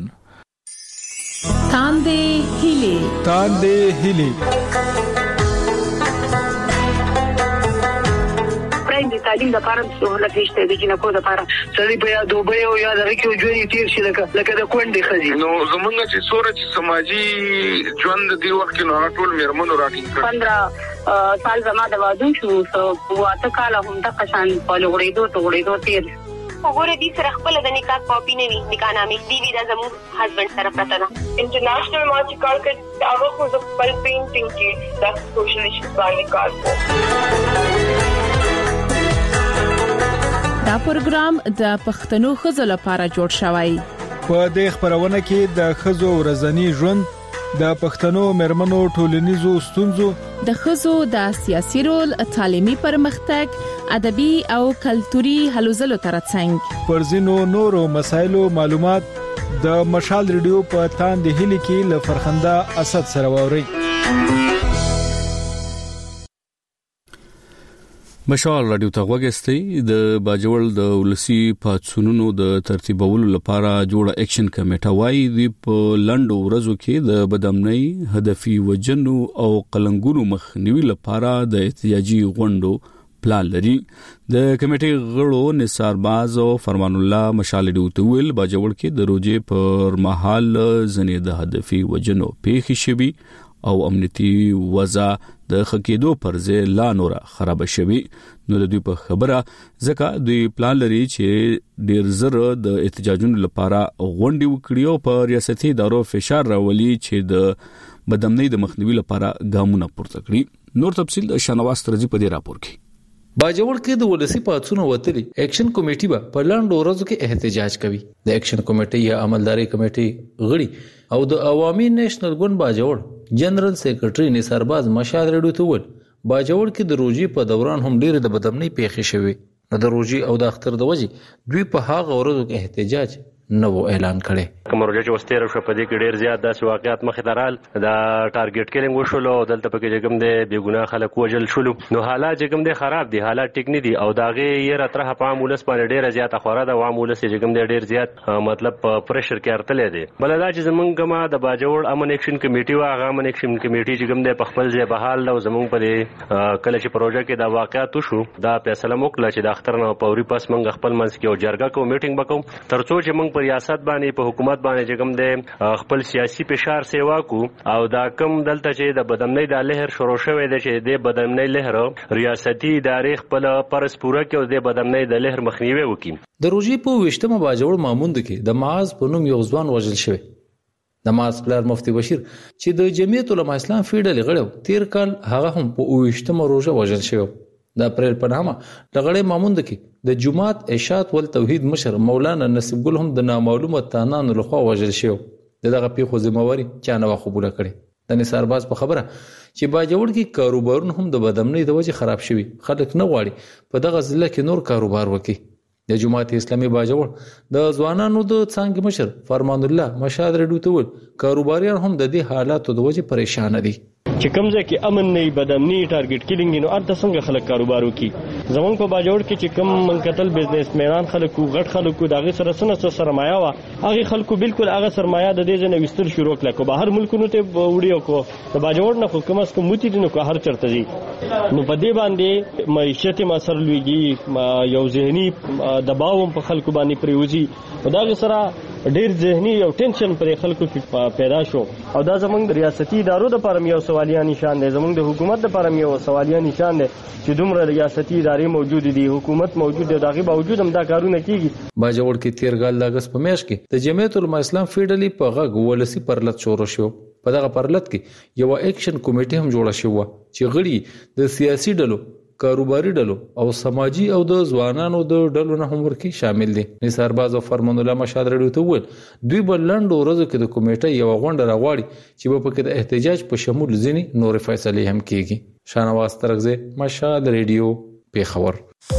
تاندې هلي برایم د تعلیم لپاره سہولت نشته د جنکو لپاره سړي په یا دوبه او یا دغه کې ژوند تیر شي لکه د کونډې خزي نو زمونږ چې سورج سماجی ژوند دی وخت نو ټول میرمنو راټینګ 15 سال زما د واده شو واته کال هم د قشان په لوړېدو تیر وګوره دې سره خپل د نکاح کاپی نه وي نکاح نامې دی دا زموږ هسبند سره پراته ده انټرنیشنل مارچ کار کړ هغه خو د خپل پینټینګ کې د سوشل ایشوز باندې کار دا پروګرام د پښتنو خزو لپاره جوړ شوی. په دې خبرونه کې د خزو ورځنی ژوند د پښتنو مرمنو ټولنیزو ستونزو د خزو د سیاسي رول تعلیمي پرمختګ ادبي او کلتوري هلو ځلو ترڅنګ پر ځینو نورو مسایلو معلومات د مشال ریډیو په تاند هلي کې ل فرخنده اسد سره ووري. مشال رادیو ته وګستي د باجوړ د ولسی پاتسونونو د ترتیبولو لپاره جوړه اکشن کمیټه وایي د په لندو ورځو کې د بدامنۍ هدفي وجنو او قلنګونو مخنیوي لپاره د احتیاجي غونډو پلان لري. د کمیټې غړو نثار باز او فرمان الله مشال ریډیو ته ویل باجوړ کې د روزې پر مهال ځنې د هدفي وجنو پیښې شوي او امنیتي وضع د خکېدو پر ځای لا نور خراب شوي. نو د دوی په خبره ځکه دوی پلان لري چې ډیر زره د احتجاجونو لپاره غونډې وکړي او په ریاستي ادارو فشار راولي چې د بدامنۍ د مخنیوي لپاره ګامونه پورته کړي. نور تفصیل د شنواز ترځي په دې راپور کې. باجوړ کې د ولسی پاتسونو وتلي اکشن کمیټي به په لاندو ورځو کې احتجاج کوي. د اکشن کمیټي یا عملداري کمیټي غړي او د عوامي نېشنل ګوند باجوړ جنرال سیکریټري نثار باز مشال ریډیو ته ول باجوړ کې د روزي په دوران هم ډېر د بدامنۍ پیښې شوي. د روزي او د اختر د وجې دوی په هغه ورځو کې احتجاج نو اعلان کړي. کوم ورځ چې وستره شو په دې کې ډېر زیات داسې واقعیت مخې ته رال دا ټارګټ کیلینګ وشول او دلته پکې چې کوم د بیګناه خلک وجل شول نو حالات چې کوم د خراب دي حالات ټیک نه دي او داغه یې راتره په عامولس باندې ډېر زیات خوره د عامولس چې کوم د ډېر زیات مطلب پرشر کې ارتلې دي. بل دا چې زمونږ کما د باجوړ امن اکشن کمیټي واغه امن اکشن کمیټي چې کوم د خپل ځای بحال او زمونږ په کله چې پروژه کې دا واقعیت شو دا فیصله وکړه چې د اختر نه پوري پس موږ خپل منځ کې او جرګه کو میټینګ وکړو ترڅو چې موږ په ریاست باندې په حکومت باندې چې کوم د خپل سیاسي فشار سیوا کو او دا کم دلته چې د بدامنۍ د لهر شروع شوې ده چې د بدامنۍ لهر ریاستي ادارې خپل پرسپوره کې او د بدامنۍ د لهر مخنیوي وکړي. د روزي په وشتمه باجوړ ماموند کې د معاذ په نوم یو ځوان وژل شوی. د معاذ پلار مفتي بشیر چې د جمعیت العلماء اسلام فیډل غړو تیر کال هغه هم په وشتمه روزه وژل شوی. د اپریل په نامه لغړې ماموند کې د جماعت اشاعت ول توحید مشر مولانا نصیب ګل هم د نامعلومه تانانو لخوا وژل شوی. دغه پیښو ذمہواری چا نه قبول کړي. د نثار باز په خبره چې باجوړ کې کاروبارونه هم د بدامنۍ د وجې خراب شوي خلک نه غواړي په دغه ضلع کې نور کاروبار وکړي. د جماعت اسلامي باجوړ د ځوانانو د څنګه مشر فرمان الله مشال ریډیو ته ول کاروباریان هم د دې حالاتو د وجې پریشان دي. چې کومځه کې امن نه بدامنۍ ټارګټ کیلینګ نو ارته څنګه خلک کاروبار وکي. زمونږ په باجوړ کې چې کوم منقتل بزنسمنان خلکو غټ خلکو دغه سره سرمایه وا هغه خلکو بالکل هغه سرمایه د دې ځنه وستل شروع کړه کو بهر ملکونو ته وړیو کو د باجوړ نه کوم اس کو موتی دي نو هر چرته دي نو په دې باندې معیشت مسر لویږي یو ذهني دباو په خلکو باندې پریوزي او دا سره ډیر ذهني یو ټینشن پر خلکو کې پیدا شو او دا زمونږ ریاستي ادارو د لپاره یو سوالیا نشان دی. زمونږ د حکومت د لپاره یو سوالیا نشان دی چې دومره ریاستي ادارې موجود دي حکومت موجود دی دغه باوجود هم دا کارونه کیږي. باجوړ کې تیر کال د اگست په میاشت کې د جمعیت العلماء اسلام فیډلی په غږ ولسی پرلط شروع شو. په دغه پرلط کې یو اکشن کمیټي هم جوړه شو چې غړي د سیاسي ډلو کاروباري ډلو او سماجی او د ځوانانو د ډلو نه هم ورکی شامل دي. نثار باز او فرمان الله مشال ریډیو ته ول دوی بل لاندو ورځو کې د کمیټې یو غونډه راغواړي چې په پکې د احتجاج په شمول ځینی نور فیصله هم کیږي. شانواز ترغزه مشال ریډیو پیښور.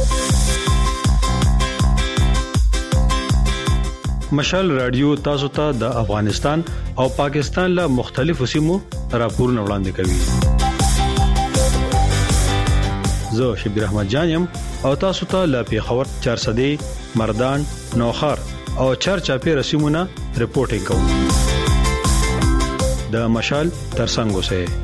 مشال رادیو تاسو ته د افغانستان او پاکستان له مختلفو سیمو راپورونه وړاندې کوي. زه شبیر احمد جانم او تاسو ته له پیښور 400 مردان نوخار او چرچاپی رسمونه رپورټینګ کوم. د مشال ترڅنګ اوسه.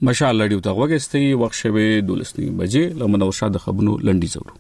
مشال رادیو ته وګستي وخت شوه 12 بجې لمنو شاد خبرونو لنډي زورو.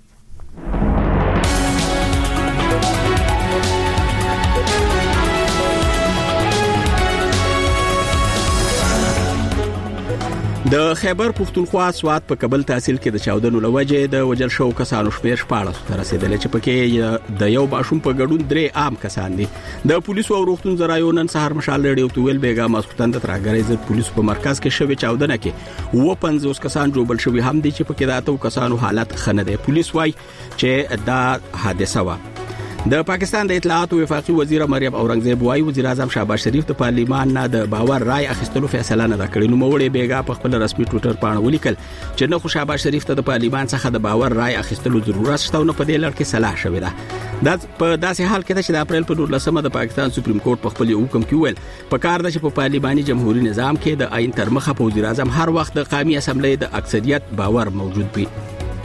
د خیبر پختونخوا سواد په کابل تحصیل کې د چاودنو لوجه د وجل شو کسانو شمیر 14 تر رسیدل چې پکې د یو باشوم په ګډون 3 عام کسان دي. د پولیسو او روغتون زرايو نن سهار مشال رادیو ته ویل بیګا ماسختن د ترګری ز پولیسو په مرکز کې شوی چاودنه کې و 50 کسان جوړ شوی هم دي چې پکې د اتو کسانو حالت خنه دي. پولیس وايي چې دا حادثه و. د پاکستان د اطلاعات او وفاقي وزیر مریم اورنګزیب وايي وزیر اعظم شهباز شریف د پارلیمان نه د باور رائے اخیستلو فیصله نه کړې. نو موړې بیګا په خپل رسمي ټوئیټر باندې ولیکل چې نه خو شهباز شریف ته د پارلیمان څخه د باور رائے اخیستلو ضرورت شته نو په دې لړ کې صلاح شوې ده. دا په داسې حال کې چې د اپریل په 12مه د پاکستان سپریم کورټ په خپل حکم کې ویل په کار ده چې په پارلیماني جمهوریت نظام کې د آئین تر مخه په وزیر اعظم هر وخت د قومي اسمبلی د اکثریت باور موجود وي.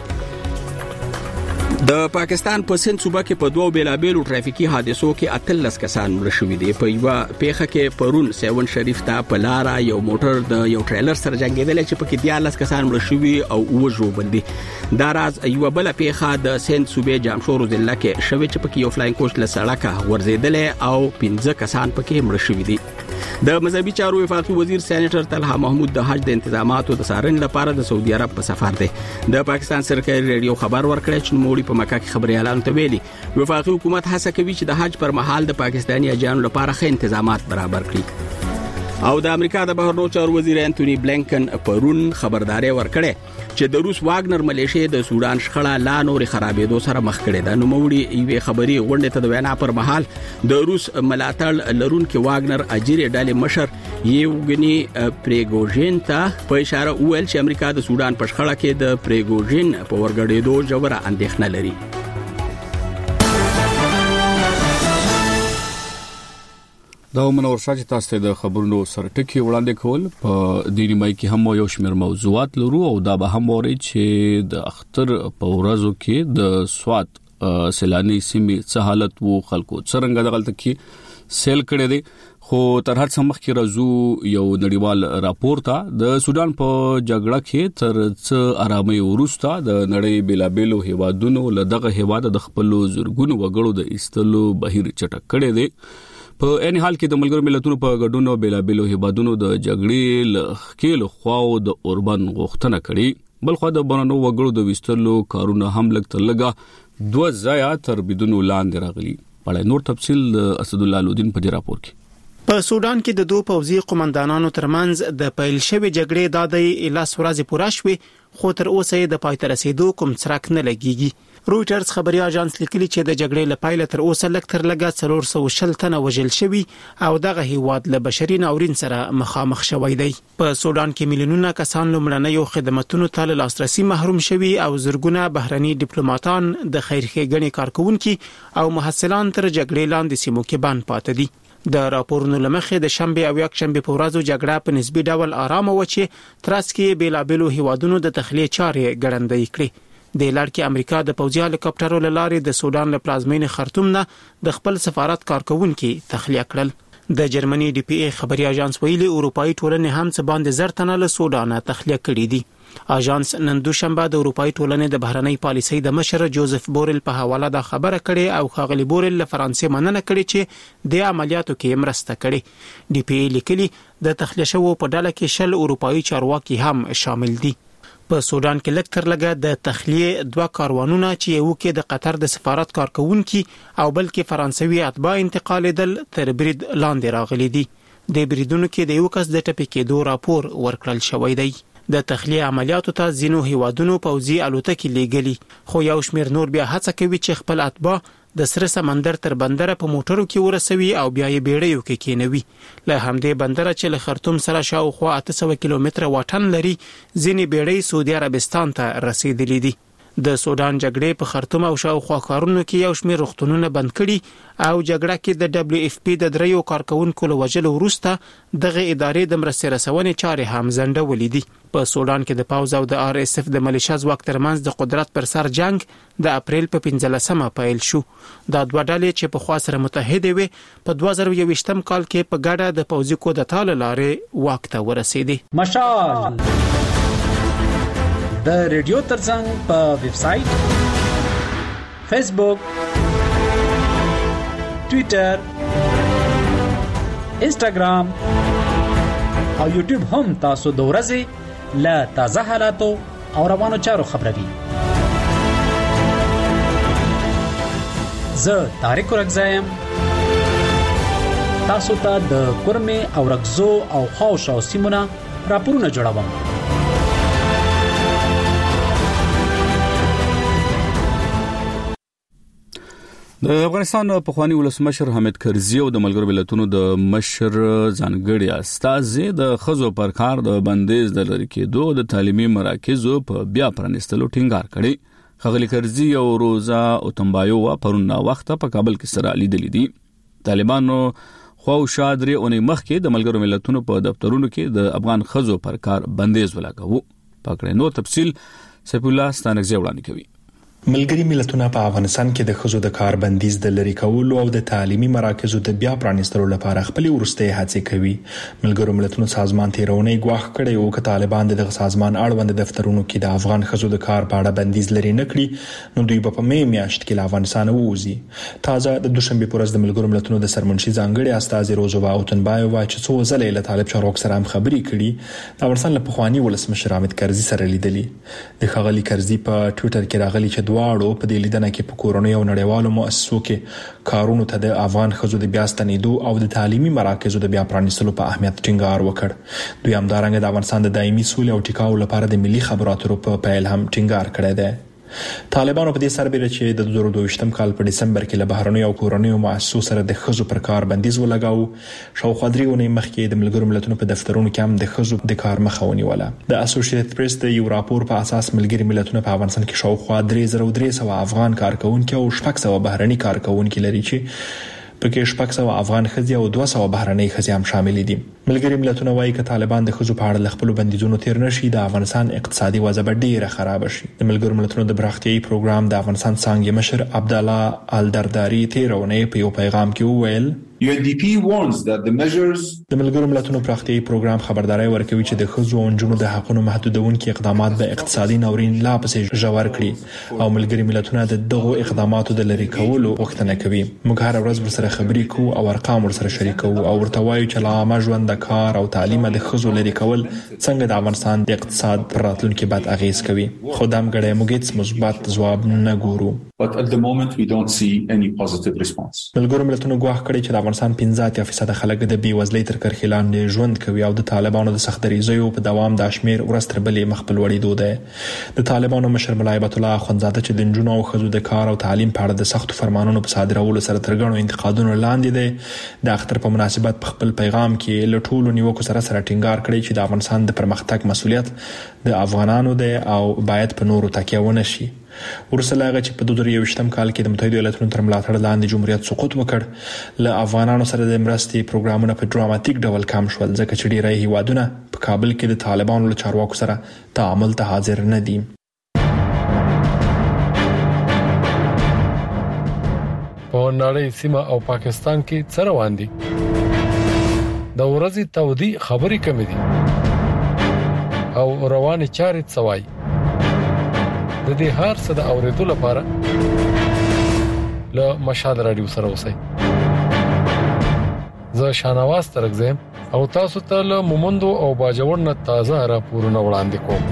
د پاکستان په سند صوبه کې په دوه بیلابېلو ټرافیکي حادثو کې 13 کسان مړ شوي دي. په یو پیښه کې پرون سیون شریف ته په لار یو موټر د یو ټریلر سره جنگیدل چې پکې 14 کسان مړ شوي او وژوبل دي. دا راز یو بل پیښه د سند صوبې جامشور ضلع کې شوی چې پکې یو فلاین کوچ له سړکه ورزیدل او 15 کسان پکې مړ شوي دي. د مذهبي چارو وفاقي وزیر سېنیټر طلحه محمود د حج د انتظاماتو د څارنې لپاره د سعودي عرب په سفر دی. د پاکستان سرکاري رادیو خبر ورکړی چې موړي په مکه کې خبري اعلان ته ویلي وفاقي حکومت هڅه کوي چې د حج پر مهال د پاکستاني اجانو لپاره ښه انتظامات برابر کړي. او د امریکا د بهرنیو چارو وزیر انټونی بلینکن پرون خبرداري ورکړه چې د روس واګنر ملیشیا د سودان شخړه لا نور خرابېدو سره مخ کړي ده. نو موړي یوې خبري غونډه ته د وینا پر مهال د روس ملاتړ لرونکو واګنر اجیر ډلې مشر یوګنی پریګوژین ته په اشاره وویل چې امریکا د سودان په شخړه کې د پریګوژین په ورګړېدو جوړه اندېښنه لري. دا منور شاجي تاسو ته د خبرونو سرټکی وړاندې کول په دیني مای کې هم یو شمېر موضوعات لرو او دا به هم وری چې د اختر په ورځو کې د سواد سیلانی سیمې څه حالت وو خلکو څنګه د غلطه کې سیل کړي دي. خو تر هر څه مخکې راځو یو نړیوال راپور ته د سودان په جګړه کې تر څه آرامي ورسته د نړۍ بیلابېلو هیوادونو له دغه هیواد د خپل زورګونو وګړو د ایستلو بهیر چټک کړي دي. په ان حال کې د ملګرو ملتونو په ګډون بیلابېلو هیوادونو د جګړې لخوا خواو د اوربن غوښتنه کړې. بلخو د بنانو وګړو د وستلو کارونه هم لګ دوه ځای تر بدونو لاندې راغلي. په نور تفصیل اسد الله لودین په راپور کې په سودان کې د دوه پوځي قومندانانو ترمنځ د پیل شوی جګړې د دې لاس ورځې پوره شوې خو تر اوسه د پای ته رسیدو کوم څرک نه لګيږي. رويټرز خبري اژانس لیکلي چې د جګړې لپاره تر اوسه لکتر لګا 400 تنه وژل شوی او دغه هیواد له بشري ناورین سره مخامخ شوی دی. په سودان کې میلیونونه کسان لومړنیو خدماتو ته لاسرسي محروم شوي او زرګونه بهرني ډیپلوماټان د خیرخېګنې کارکونکو او محصلان تر جګړې لاندې سیمو کې بند پاتې دي. د راپورونو لمخې د شنبه او یک شنبه په ورځو جګړه په نسبي ډول آرامه و چې ترڅ کې بیلابېلو هیوادونو د تخلیه چارې ګړندې کړې. د لړ کې امریکا د پوځي هلیکاپټرو لارې د سودان له پلازمینې خرطوم نه د خپل سفارت کارکونکو تخلیه کړل. د جرمني ډي پی ای خبري اژانس ویلي اروپאי ټولنې هم څه باندې زر تنه له سودان تخلیه کړي دي. اژانس نن دوشنبه د اروپאי ټولنې د بهرنۍ پالیسۍ د مشر جوزف بورل په حواله د خبره کړي او خاغلی بورل له فرانسې مننه کړي چې د عملیاتو کې مرسته کړي. ډي پی ای لیکلي د تخلیه شوو په ډله کې شل اروپאי چارواکي هم شامل دي. په سودان کې لکتر لګه د تخلیه دوه کاروانونه چې یو کې د قطر د سفارت کارکونکو او بل کې فرانسوي اتباع انتقال دل تر برید لاندې راغلي دي. د بریدونو کې د یو کس د ټپي کېدو راپور ورکړل شوی دی. د تخلیه عملیاتو ته ځینو هیوادونو پوځي الوتکې لیږلي خو یو شمېر نور بیا هڅه کوي چې خپل اتباع د سره سمندر تر بندر په موټرو کې ورسوي او بیا یې بیړیو کې کېنوي. له همدې بندر چې له خرطوم سره شاوخوا 800 کیلومتره واټن لري ځینې بیړۍ سعودي عربستان ته رسیدلې دي. د سودان جګړې په خرطوم او شاوخوا ښارونو کې یو شمېر روغتونونه بند کړي او جګړه کې د WFP د دریو کارکونکو له وژلو وروسته دغه ادارې د مرستې رسونې چارې هم ځنډولې دي. په سودان کې د پاوز او د RSF د ملیشیا ځواک ترمنځ د قدرت پر سر جنگ د اپریل په 15مه پیل شو. دا دوه ډلې چې په خوا سره متحدې وي په 2021م کال کې په ګډه د پوځي کودتا له لارې واک ته ورسېدې. مشال د ریډیو ترڅنګ په ویب سټ، فیسبوک، ټوئیټر، انسټاګرام او یوټیوب هم تاسو د ورځې له تازه حالاتو او روانو چارو خبروي. زه طارق رګزایم تاسو ته د کورمه او رګزو او خاوشو سیمونه راپورونه جوړوم. د افغانستان پخوانی ولسمشر حامد کرزي او د ملګرو ملتونو د مشر ځانګړي استاذ د خزو پر کار د بندیز د لری کېدو د تعلیمي مراکزو په بیا پرانستلو ټینګار کړي. خغلی کرزي او روزا او تنبایو پرون وخت په کابل کې سره لیدلې دي. طالبانو خو شادري اونې مخکې د ملګرو ملتونو په دفترونو کې د افغان خزو پر کار بندیز ولاګو. پکړه نو تفصیل سیف الله ستانکزی وړاندې کوي. ملګری ملتونه په افغانستان کې د خزو د کار بندیز د لری کولو او د تعلیمي مراکزو د بیا پرانستلو لپاره خپل ورسته هڅې کوي. ملګرو ملتونو سازمان تیرونه غواخ کړي او ک طالبان د سازمان اړوند دفترونو کې د افغان خزو د کار په اړه بندیز لري نکړي نو دوی په میاشت کې افغانستان ووزي. تازه د دوشنبه پورز د ملګرو ملتونو د سرمنشي ځانګړي استاذ روزوا او تنبایو چې څو ځله له طالب چارواکو سره هم خبري کړي د افغانستان له پخوانی ولسمشر حامد کرزي سره لیدلي. د خغلی کرزي په ټوئیټر کې راغلي چې دواړو په دې لیدنه کې په کورونو او نړیوالو مؤسسو کې کارونو ته د افغان خزو د بیا ستنېدو او د تعلیمي مراکزو د بیا پرانستلو په اهمیت ټینګار وکړ. دوی همدارنګه د افغانستان د دایمي سولې او ټیکاو لپاره د ملي خبراتو په پیل هم ټینګار کړی دی. طالبانو په دې سربېره چې د 2022م کال په دسمبر کې له بهرنیو او کورنیو مؤسسو سره د خزو پر کار بندیز ولګاو، شاوخوا 3 اونۍ مخکې د ملګرو ملتونو په دفترونو کې هم د خزو د کار مخه ونیوله. د اسوسییټډ پریس د یو راپور په اساس ملګري ملتونه په افغانستان کې شاوخوا 3300 افغان کارکونکو او 600 بهرني کارکونکو لري چې پکې 600 افغان خزي او 200 بهرني خزي هم شامل دي. ملګري ملتونه وايي چې طالبان د خزو په اړه خپل بندیزونو تیر نشي د افغانستان اقتصادي وضع ډیره خراب شي. د ملګرو ملتونو د پراختیايي پروګرام د افغانستان څنګه مشر عبد الله الدرداری تیرونه په یو پیغام کې وویل UNDP warns that the measures د ملګرو ملتونو پراختیايي پروګرام خبرداري ورکوي چې د خزو او نجونو د حقوقو محدودونکو اقدامات به اقتصادي ناورین لا پسې ژور کړي او ملګري ملتونه د دغو اقداماتو د لری کولو غوښتنه کوي. موږ هر ورځ ورسره خبرې کوو او ارقام ورسره شریکو او ورته وایو چې عامه ژوند د کار او تعلیم د خزو لری کول څنګه د افغانستان د اقتصاد پر راتلونکو بد اغیز کوي. خدام غړې موږ هیڅ مثبت ځواب نه ګورو. But at the moment we don't see any positive response. ملګرو ملتونو غواړي کړي چې د افغانستان 15% خلک د بیوزلۍ تر کرښې لاندې ژوند کوي او د طالبانو د سخت دریزیو په دوام د شمیر ورستر بلې مخبل وړي ده. د طالبانو مشر مولای عبد الله اخوندزاده چې د جنونو او خزو د کار او تعلیم په اړه د سخت فرمانونو په صادرولو سره ترګنو انتقادونو لاندې ده د اختر په مناسبت په خپل پیغام کې له ټولو نیوکو سره ټینګار کړی چې د افغانستان د پرمختګ مسؤلیت د افغانانو ده او باید په نورو تکیه ونه شي. ورسره چې په 2021م کال کې د متحده ایالاتونو تر ملاتړ لاندې جمهوریت سقوط وکړ له افغانانو سره د مرستې پروګرامونه په ډراماتیک ډول کم شول ځکه چې ډیری هیوادونه په کابل کې د طالبانو له چارواکو سره تعامل ته حاضر نه دي. په نړۍ سیمه او پاکستان کې څه روان دي؟ د ورځې تودي خبرې کم دي او رواني چارې څوای د دې هر څه د اوریدو لپاره له مشال رادیو سره اوسئ. زه شانواز ترګزم او تاسو ته له مومندو او باجوړ نه تازه راپورونه وړاندې کوم.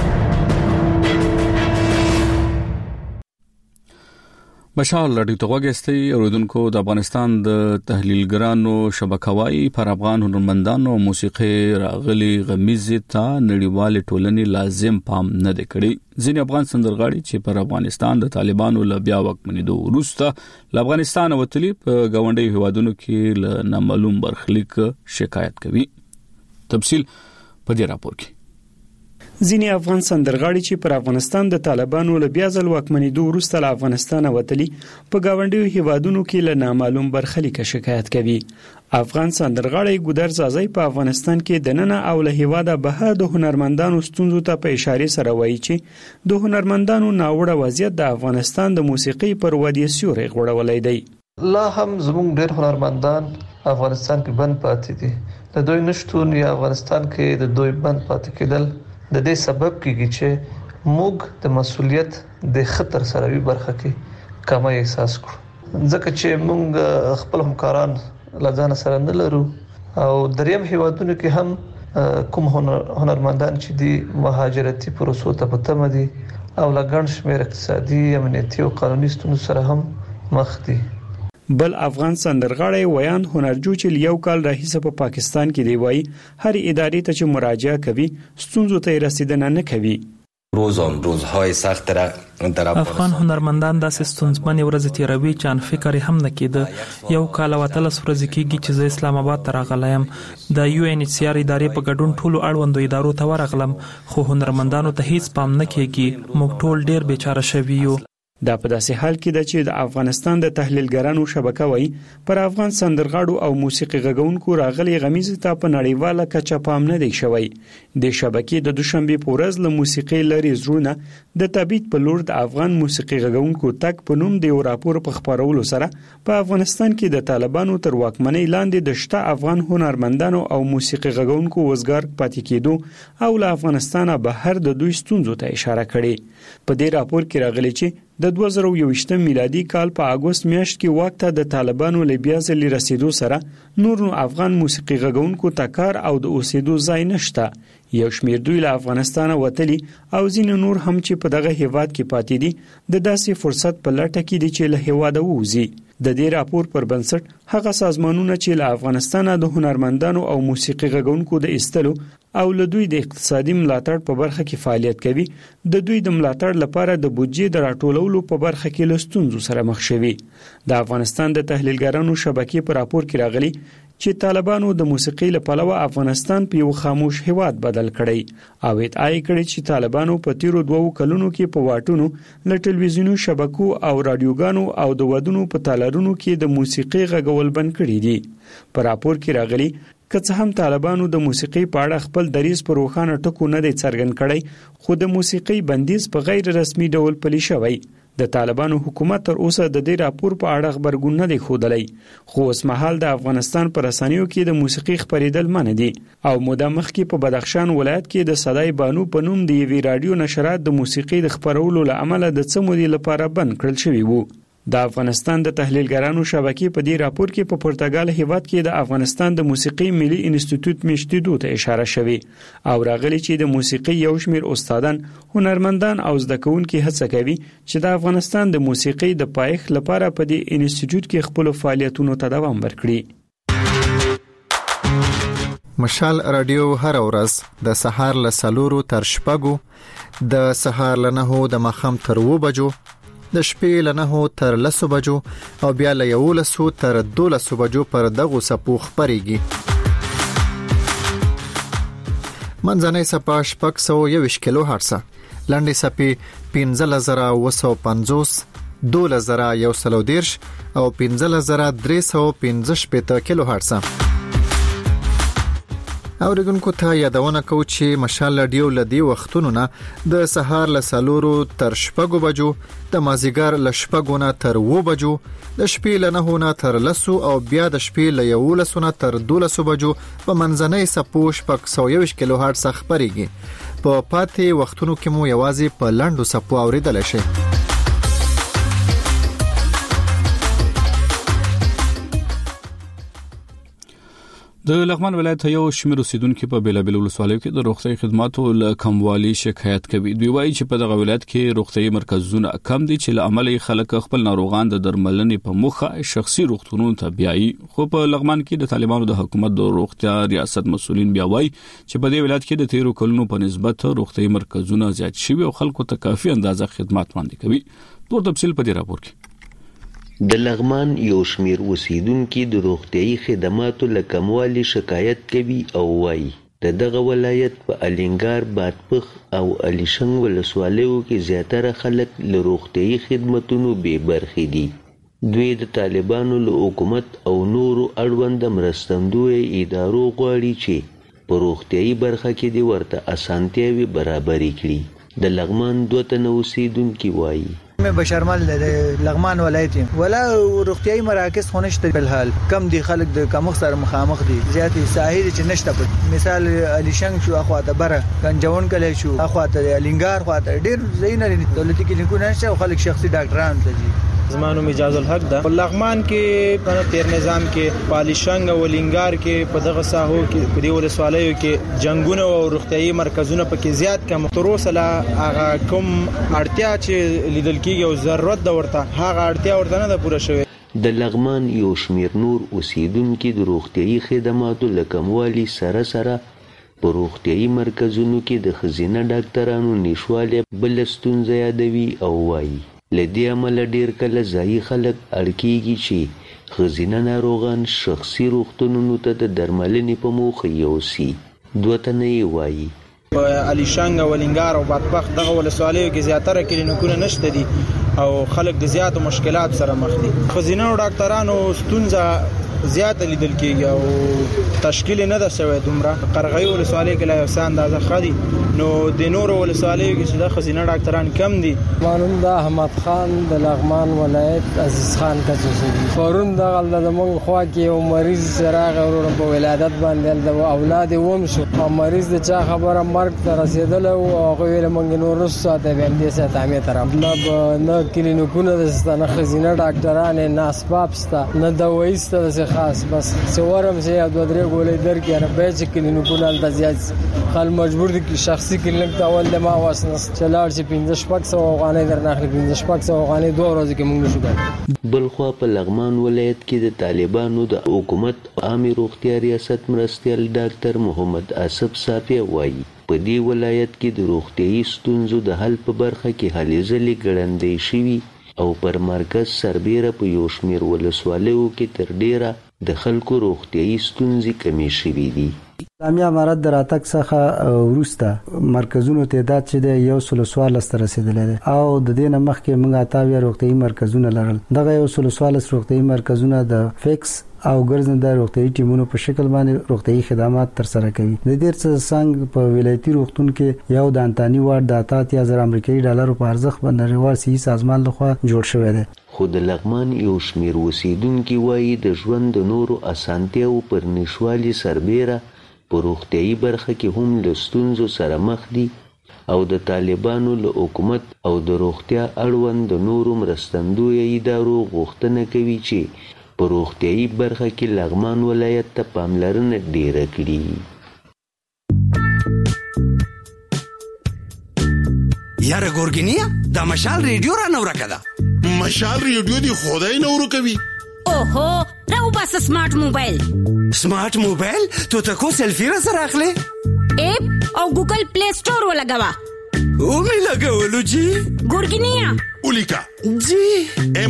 مشال رادیو ته وګورئ اوریدونکو د افغانستان د تحلیلګرانو شبکوي پر افغان هنرمندانو موسیقي راغلي غمیزه ته نړیوال ټولنې لازم پام نه کړي. ځینې افغان سندرغاړي چې پر افغانستان د طالبانو له بیا واکمنېدو وروسته له افغانستان وتلي په گاونډي هیوادونو کې له نامعلوم برخلیک شکایت کوي. تفصیل په دې راپور کې. ځینې افغان سندرغاړي چې پر افغانستان د طالبانو له بیا ځل واکمنېدو وروسته له افغانستانه وتلي په ګاونډیو هیوادونو کې له نامعلوم برخلیک شکایت کوي. افغان سندرغاړي ګودر زازی په افغانستان کې د نن او له هیواده بهر د هنرمندانو ستونزو ته په اشاره سره وایي چې د هنرمندانو ناوړه وضعیت د افغانستان د موسیقي پر ودې سیوری غوړولای دی. لا هم زموږ ډېر هنرمندان افغانستان کې بند پاتې دي. د دوی نشټون یا افغانستان کې د دوی بند پاتې کېدل د دې سبب کیږي چې موږ د مسؤلیت د خطر سره وی برخه کې کمه احساس کړو، ځکه چې موږ خپل همکاران لږان سره نه لرو او دریم هیوادونو کې هم کوم هنرمندان چې دي مهاجرتي پروسو ته پتم دي او لګن شمیر اقتصادي امنیتي او قانوني ستونزو سره هم مخ دي. بل افغان سندرغاړی ویان هنرجو چې یو کال راهیسه په پاکستان کې دی وایي هر ادارې ته چې مراجعه کوي ستونزو ته رسیدنه نه کوي. روزهای سخت در افغان هنرمندان داسې ستونزمنې ورځې تیروي چې ان فکر هم نه کېده. یو کال او 13 ورځې کېږي چې زه اسلام آباد ته راغلم. د UNHCR ادارې په ګډون ټولو اړوندو ادارو ته ورغلم خو هنرمندانو ته هیڅ پام نه کېږي. موږ ټول ډېر بیچاره شوي یو. دا په داسې حال کې ده چې د افغانستان د تحلیلګرانو شبکه وایي پر افغان سندرغاړو او موسیقي غږونکو راغلي غمیزه ته په نړیواله کچه پام نه دی شوی. د شبکې د دوشنبه په ورځ له موسیقي لري زرونه د تبعید په لور د افغان موسیقي غږونکو تک په نوم د یو راپور په خبرولو سره په افغانستان کې د طالبانو تر واکمنۍ لاندې د شته افغان هنرمندانو او موسیقي غږونکو وزګار پاتې کېدو او له افغانستانه بهر د دوی ستونزو ته اشاره کړې. په دې راپور کې راغلي چې د 2021 میلادي کال په اگست میاشت کې وخت ته د طالبانو له بیا ځلې رسیدو سره نور افغان موسیقي غږونکو ته کار او د اوسېدو ځای نشته. یو شمېر دوی له افغانستانه وتلي او ځینې نور هم چې په دغه هیواد کې پاتې دي د داسې فرصت په لټه کې دي چې له هیواده ووځي. د دې راپور پر بنسټ هغه سازمانونه چې له افغانستانه د هنرمندانو او موسیقي غږونکو د ایستلو او له دوی د اقتصادي ملاتړ په برخه کې فعالیت کوي د دوی د ملاتړ لپاره د بودجې د راټولولو په برخه کې له ستونزو سره مخ شوي. د افغانستان د تحلیلګرانو شبکې په راپور کې راغلي چې طالبانو د موسیقي لپاره افغانستان په یو خاموش هیواد بدل کړی او ادعای کړی چې طالبانو په تیرو 2 کلونو کې په واټونو له ټلویزیوني شبکو او رادیوګانو او د ودونو په تالارونو کې د موسیقي غږول بند کړی دي. په راپور کې راغلي که څه هم طالبانو د موسیقي په اړه خپل دریځ پر روښانه ټکو نه دی څرګند کړی خو د موسیقي بندیز په غیر رسمي ډول پلي شوی. د طالبانو حکومت تر اوسه د دې راپور په اړه خبرګون نه دی ښودلی خو اوس مهال د افغانستان پر رسنیو کې د موسیقي خبرېدل منع دي او موده مخکې په بدخشان ولایت کې د صدای بانو په نوم د یوې رادیو نشرات د موسیقي د خبرولو له امله د څه مودې لپاره بند کړل شوی وو. د افغانستان د تحلیلګرانو شبکې په دې راپور کې په پرتګال هیواد کې د افغانستان د موسیقي ملي انسټیټیوټ میشتیدو ته اشاره شوی او راغلي چې د موسیقي یو شمېر استادان هنرمندان او زده کوونکي هڅه کوي چې د افغانستان د موسیقي د پایښت لپاره په دې انسټیټیوټ کې خپل فعالیتونو ته دوام ورکړي. مشال رادیو هر ورځ د سهار له 4 تر 6 د سهار له 9 د ماخام تر 2 بجو د شپې له 9 تر 10 بجو او بیا له 11 تر 12 بجو پر دغه سپو خبريږي. منځنۍ سپا 621 کیلو هرتز، لاندې سپي 15950، 2110 او 15315 کیلو هرتز. اوریدونکو ته یادونه کوم چې مشال رادیو لدی وختونو نه د سهار له 4 تر 6 بجو، د مازیګر له 6 نه تر 2 بجو، د شپې له 9 نه تر 10 او بیا د شپې له 11 نه تر 12 بجو په منځنۍ سپو 621 کیلو هرتز خبريږي. په پاتې وختونو کې مو یوازې په لاندو سپو اوریدل شي. د لغمان ولایت یو شمېر اوسیدونکو په بیلابل ولسوالیو کې د روغتي خدماتو له کموالي شکایت کوي. دوی وایي چې په دغه ولایت کې روغتي مرکزونه کم دي چې له عملي خلک خپل ناروغان د درملنې په مخه شخصي روغتونونو ته بیایي. خو په لغمان کې د طالبانو د حکومت د روغتیا ریاست مسؤلین بیا وایي چې په دې ولایت کې د 13 کلونو په نسبت روغتي مرکزونه زیات شوي او خلکو ته کافي اندازه خدمات وړاندې کوي. تور تفصیل په دې راپور کې. د لغمان یو شمیر اوسیدونکو د روغتيایي خدماتو له کموالي شکایت کوي او وایي د دغه ولایت په الینګار، بادپخ او الیشنګ ولسوالیو کې زیاتره خلک له روغتیايي خدماتونو بې برخې دي. دوی د طالبانو له حکومت او نورو اړوند مرستندوی ادارو غواړي چې په روغتیايي برخه کې د ورته اسانتیاوي برابرې کړي. د لغمان 2 تنه اوسیدونکي وایي میں بشرمل لغمان ولایت ولا روغتیايي مراکز خو نشته په الحال، کم دي خلک د کمخ سره مخامخ دي، زیاتې ساحل چې نشته په مثال الیشنګ شو، اخواته بره کنجون کله شو، اخواته الینګار، اخواته ډیر زینه دولتي کلینیکونه نشته او خلک شخصي ډاکټران ته دي. زمانو مجاز الحق ده لغمان کې په تیر نظام کې پالیشنګ او لینګار کې په دغه ساحو کې په دې ولسوالیو کې جنگونه او روغتيایي مرکزونه پکې زیات کم تر اوسه لا هغه کوم اړتیا چې لیدل کېږي او ضرورت د ورته هغه اړتیا ورته نه ده پوره شوې. د لغمان یو شمیر نور اوسیدونکو د روغتيایي خدماتو لکموالي سره سره په روغتيایي مرکزونو کې د خزینه ډاکټرانو نشواله بل ستونزه یادوي او وایي لدی عمل ډیر کله ځای خلک اړکیږي چې خزینه ناروغان شخصي روغتونونو ته د درملنې په موخه یوسي. 2 تنه وایي الیشنګ او لینګار او بادپخ دغه ولسوالیو کې زیاتره کلینیکونه نشته دي او خلک د زیاتو مشکلات سره مخ دي. خزینه او ډاکټرانو ستونزه زیات لیدل کېږي او تشکیل نه ده شوی دومره. قرغیو ولسوالۍ کې لا یو څه اندازه ښه دي، نو د نورو ولسوالیو کې چې د خزینه ډاکټران کم دي. مانوم د احمد خان د لغمان ولایت عزیز خان کڅوسي پرون دغه د موږ خوا کې یو مریض راغی ورور په ولادت باندې د اولاد ووم شو، او مریض د چا خبره مرګ ته رسیدل او هغه ویل موږ نور ساته باندې ساته مې تر مطلب نه کلینیکونه د ستنه خزینه ډاکټران نه اسباب ستا نه دوايي ستا خاص بس سوارم سي د درې غولې درکې نه به چې کلینیکونه د زیات خل مجبور دي چې شخصي کلینیک ته ول ما واسنس چلار چې 1500 افغانۍ درناخلي 1500 افغانۍ 2 ورځې کې موږ شو. بلخوا په لغمان ولایت کې د طالبانو د حکومت عامه روغتیا ریاست مرستیال ډاکټر محمد اسف صافی وایي په دې ولایت کې د روغتیايي ستونزو د حل په برخه کې هلې ځلې ګړندې شوي او پر مرکز سربیره په یو شمیر ولسوالیو کې تر ډیره د خلکو روغتیايي ستونزې کمې شوي دي. اسلامي امارت د راتګ څخه وروسته مرکزونو تعداد چې د 114 ته رسیدلی دی او د دې نه مخکې موږ 28 روغتیايي مرکزونه لرل. دغه 114 روغتیايي مرکزونه د فیکس او ګرځنده روغتیايي ټیمونو په شکل باندې روغتیايي خدمات ترسره کوي. د دې څنګه په ولایتي روغتون کې یو د انتاني وارډ د 8000 امریکایي ډالرو په ارزښت باندې نړیوال صحي سازمان لخوا جوړ شوی دی. خو د لغمان یو شمیر اوسیدونکي وایي د ژوند د نورو اسانتیاو پر نشوالي سربیره په روغتیايي برخه کې هم له ستونزو سره مخ دي او د طالبانو له حکومت او د روغتیا اړوند د نورو مرستندوی ادارو غوښتنه کوي چې په روغتیايي برخه کې لغمان ولایت ته پاملرنه ډیره کړي. یاره ګورګینیا د مشال ریډیو را نو راکدا. مشال ریډیو دی خدای نو ورکوي. اوهو راو بس سمارټ موبایل. سمارټ موبایل ته تاسو سلفي را سره اخلي اپ او ګوګل پلی سٹور ولګوا او می لګولو جی ګورګینیا اولیکا جی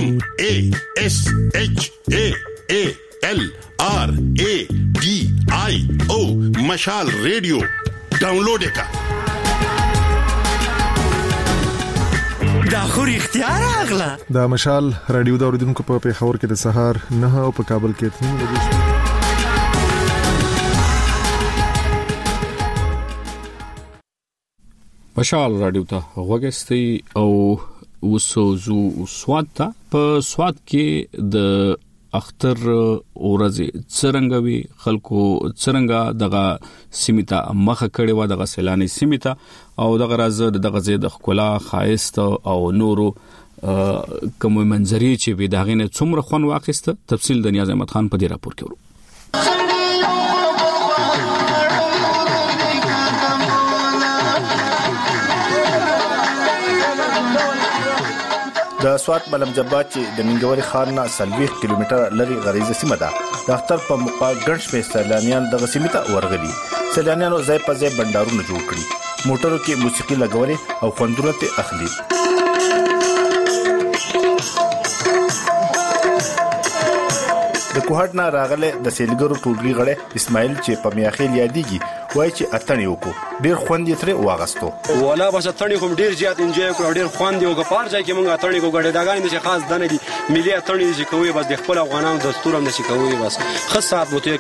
MASHALRADIO مشال ریډیو ډاونلوډ کا. دا خو اختیار اغلا دا مشال رادیو دا اوریدونکو په پیښور کې د سهار 9 او په کابل کې 3 بجې. مشال رادیو ته وګستي او وسوزو سواد ته په سواد کې د اختر اورځي څرنګوي خلکو څرنګه دغه سیمیتا مخه کړي و دغه سیلاني سیمیتا او دغه راز دغه زید خلا خایست او نورو کوم منظري چې به دغه نه څومره خون واخیسته. تفصیل د نیاز احمد خان په دې راپور کې ورو. د سوات ملم جبات چې د منګوري خار نه 30 کیلومتر لري غریزه سیمه ده. د اختر په موقع ګڼ شمېر سیلانیان دغه سیمه ته ورغلي. سیلانیانو ځای په ځای بندرونه جوړ کړي، موټرو کې موسیقي لګولې او خوندونه ته اخلي. د کوهټ نه راغله د سیلګرو ټولګي غړي اسماعیل چې په میاخیل یادېږي وایي چې اتنې وکړو ډیر خوند یې ترې واغستو ولا بس اتنې کوم ډیر زیات انجوای کړو ډیر خوند یې وکړ پار ځای کې موږ اتنې کو غړې داګانې چې خاص دنه دي ملي اتنې چې کوي بس د خپل افغانانو دستور هم نشي کوي بس خاصات بوته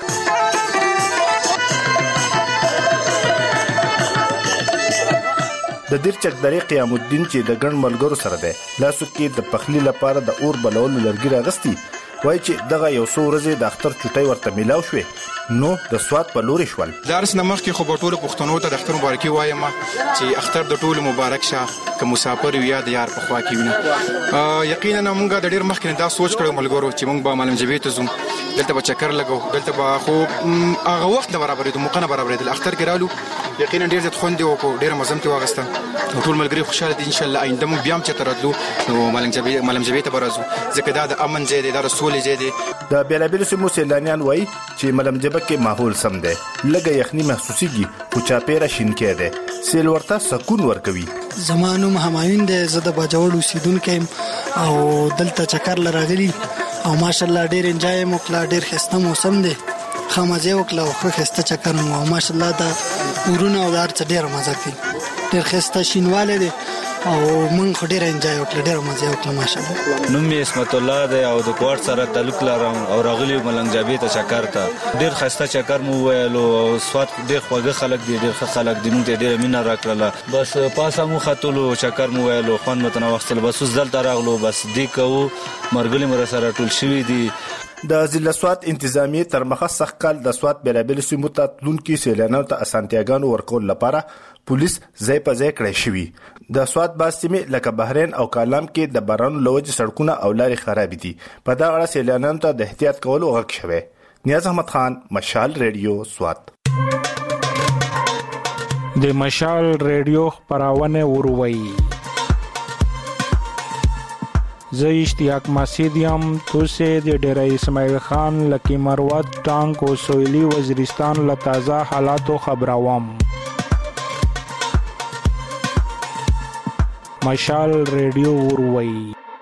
د دیر چک درې قیام الدین چې د ګڼ ملګرو سره دی لاسو کې د پخلی لپاره د اور بلولو لرګي راغستي وایي چې دغه یو څو ورځې د اختر چټۍ ورته میلاو شوې نو د سواد په لوري شول درس نمخ کې خو ټول پښتنو ته د اختر مبارکي وایم چې اختر د ټول مبارک شه که مسافر وي د یار په خوا کې وینه یقینا موږ د ډیر مخ کې دا سوچ کړو ملګرو چې موږ به معلم جبې ته زوم دلته به چکر لګو دلته به خو هغه وخت نه برابرې د موقع نه برابرې د اختر کې رالو یقینا ډیر ځت خوند وکړو ډیر مزم ته واغسته ټول ملګری خوشاله دي ان شاء الله آینده موږ بیا هم چې ترادلو نو معلم جبې ته برازو ځکه دا د امن ځای دی دا رسول ځای دی د بیلابیل سیمو سیلانیان وایي چې معلم جبې کې ماحول سم دی لږه یخني محسوسيږي خو چاپیره شینکې دی سیل ورته سکون ورکوي زمانو همایون دی زه د باجوړ اوسیدونکو او دلته چکر لراغلی او ماشاءالله ډیر انجوای وکړه ډیر خسته موسم دی خمازه وکړه او خسته چکر مو ماشاءالله دا ورونه او دار څه ډیر مزه کوي ډیر خسته شینواله دی او مونږ خو ډیر انجوای وکړه ډیر مزه وکړه ماشاءالله نوم یې اسمت الله دی او د کوټ سره تعلق لرم او راغلی ملنګ جابې ته چکر ته ډیر خسته چکر مو ویلو او سواد ډیر خوږه خلک دي ډیر ښه خلک دي موږ ډیر مینه راکړله بس پاسه مو خاتلو چکر مو ویلو خوند متنه وختل بس دلته راغلو بس دی کو مرګلی مر سره ټول شوی دي د ضلع سواد انتظامی تر مخه سخت کال د سواد بیلابیل سیمو ته تلونکي سیلانیانو ته اسانتیاګانو ورکول لپاره پولیس ځای په ځای کړی شوی د سواد باز سیمې لکه بحرین او کالام کې د بارانو لوجه سړکونه او لارې خراب دي په دا اړه سیلانیانو ته د احتیاط کولو غږ شوی نیاز احمد خان مشال ریډیو سواد د مشال ریډیو خبرونه وروي زه اشتیاق مسیدیم توسه د ډیره اسماعیل خان لکی مروت ټانک او سویلی وزیرستان له تازه حالاتو خبروم مشال ریډیو وروي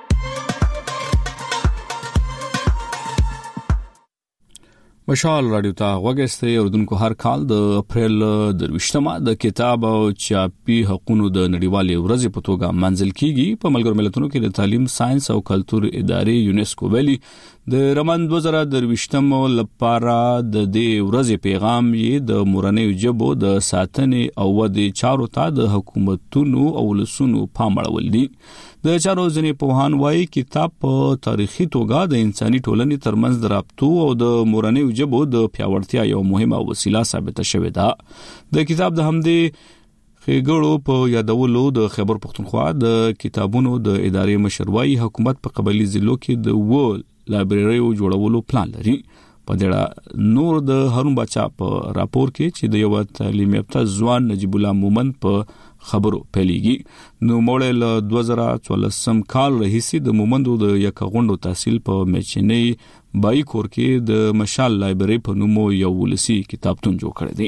مشال رادیو ته وګستې اردوونکو هر کال د اپریل د 20مه د کتاب او چاپی حقوقو د نړیوالې ورځې په توګه منځل کیږي په ملګرو ملتونو کې د تعلیم ساينس او کلتور ادارې یونیسکو ویلي د رمضان 2023 لپاره د دې ورځې پیغام یې د مورنۍ ژبو د ساتنې او ودې چارو ته د حکومتونو او ولسونو پام اړول دي د چارو ځنې پوهان وايي کتاب په تاریخي توګه د انساني ټولنې ترمنځ د رابطو او د مورنۍ ژبو د پیاوړتیا یو مهمه وسیله ثابته شوې ده د کتاب د همدې خېګړو په یادولو د خیبر پختونخوا د کتابونو د ادارې مشروعي حکومت په قبایلی ضلعو کې د وول لایبرری جوړولو پلان لري په دې نور د هارون بچا په راپور کې چې د یو تعلیم یافته ځوان نجیب الله مومن په خبرو پلیږي نو موړ له 2014 کال راهیسي د مومندو د یک غونډو تحصیل په میچنی بای کور کې د مشال لایبرری په نومو یو ولسی کتابتون جوړ کړی دی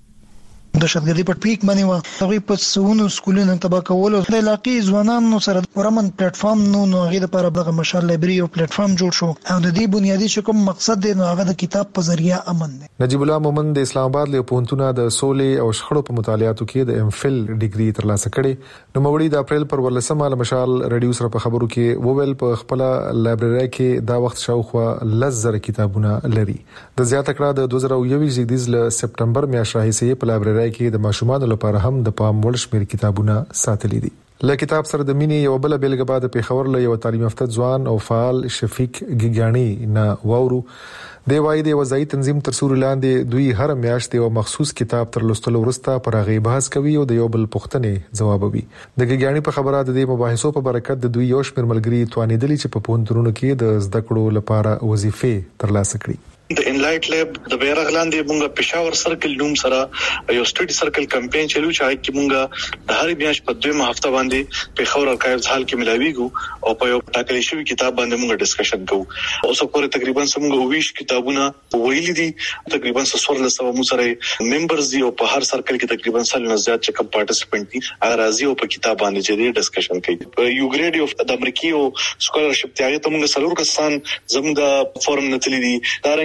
د شتګردي په پیک باندې و هغه په سونو سکولونو تبا کول د علاقې ځوانانو سره ورمن پلیټ فارم نو هغه لپاره دغه مشال لایبرری او پلیټ فارم جوړ شو او د دې بنیادی کوم مقصد دی نو هغه د کتاب په ذریعہ امن دی نجیب الله مومن د اسلام آباد له پونتونه د سولې او شخړو په مطالعاتو کې د ام فل ډیګري ترلاسه کړي نو مولوی د اپریل پر 14 مشال ریډیو سره په خبرو کې وویل په خپل لایبرری کې دا وخت شاوخوا لزر کتابونه لري د زیاته کړه د 2021 زیږدیز له سپټمبر میاشتې راهیسې په لایبرری کې د ماشومان لپاره هم د پام وړ شمیر کتابونه ساتلي دي له کتاب سره د مینې یو بل بیلګه بعد په خبر له یو تعلیم یافته ځوان او فعال شفیق ګیګانی نه وورو دی وای دی وځي تنظیم تر سور لاندې دوی هر میاشت یو مخصوص کتاب تر لوستلو وروسته پر هغه بحث کوي او د یو بل پوښتنې جوابوي د ګیګانی په خبره د مباحثو په برکت د دوی یو شمیر ملګری توانیدلی چې په پونترونو کې د زده کړو لپاره وظیفې ترلاسه کړي د انلایټ لاب د بیرغلاندې مونږه پېښور سرکل نوم سره یو سټډي سرکل کمپاین چلو چې کې مونږه د هر میاشت په 2 هفته باندې پېښور ارکایوز هال کې ملاويږو او په یو ټاکلې شوی کتاب باندې مونږه ډسکشن کوو اوس په تقریبا څنګه 20 کتابونه ویلي دي تقریبا 1400 مو سره ممبرز دي او په هر سرکل کې تقریبا 100 زیات چې کوم پارټیسپینټ دي هغه راځي او په کتاب باندې چې ډسکشن کوي په یو ګریډ اف د امریکایي او سکولرشپ ته هغه ته مونږه سلور کسان زموږ د فورم نتلې دي دا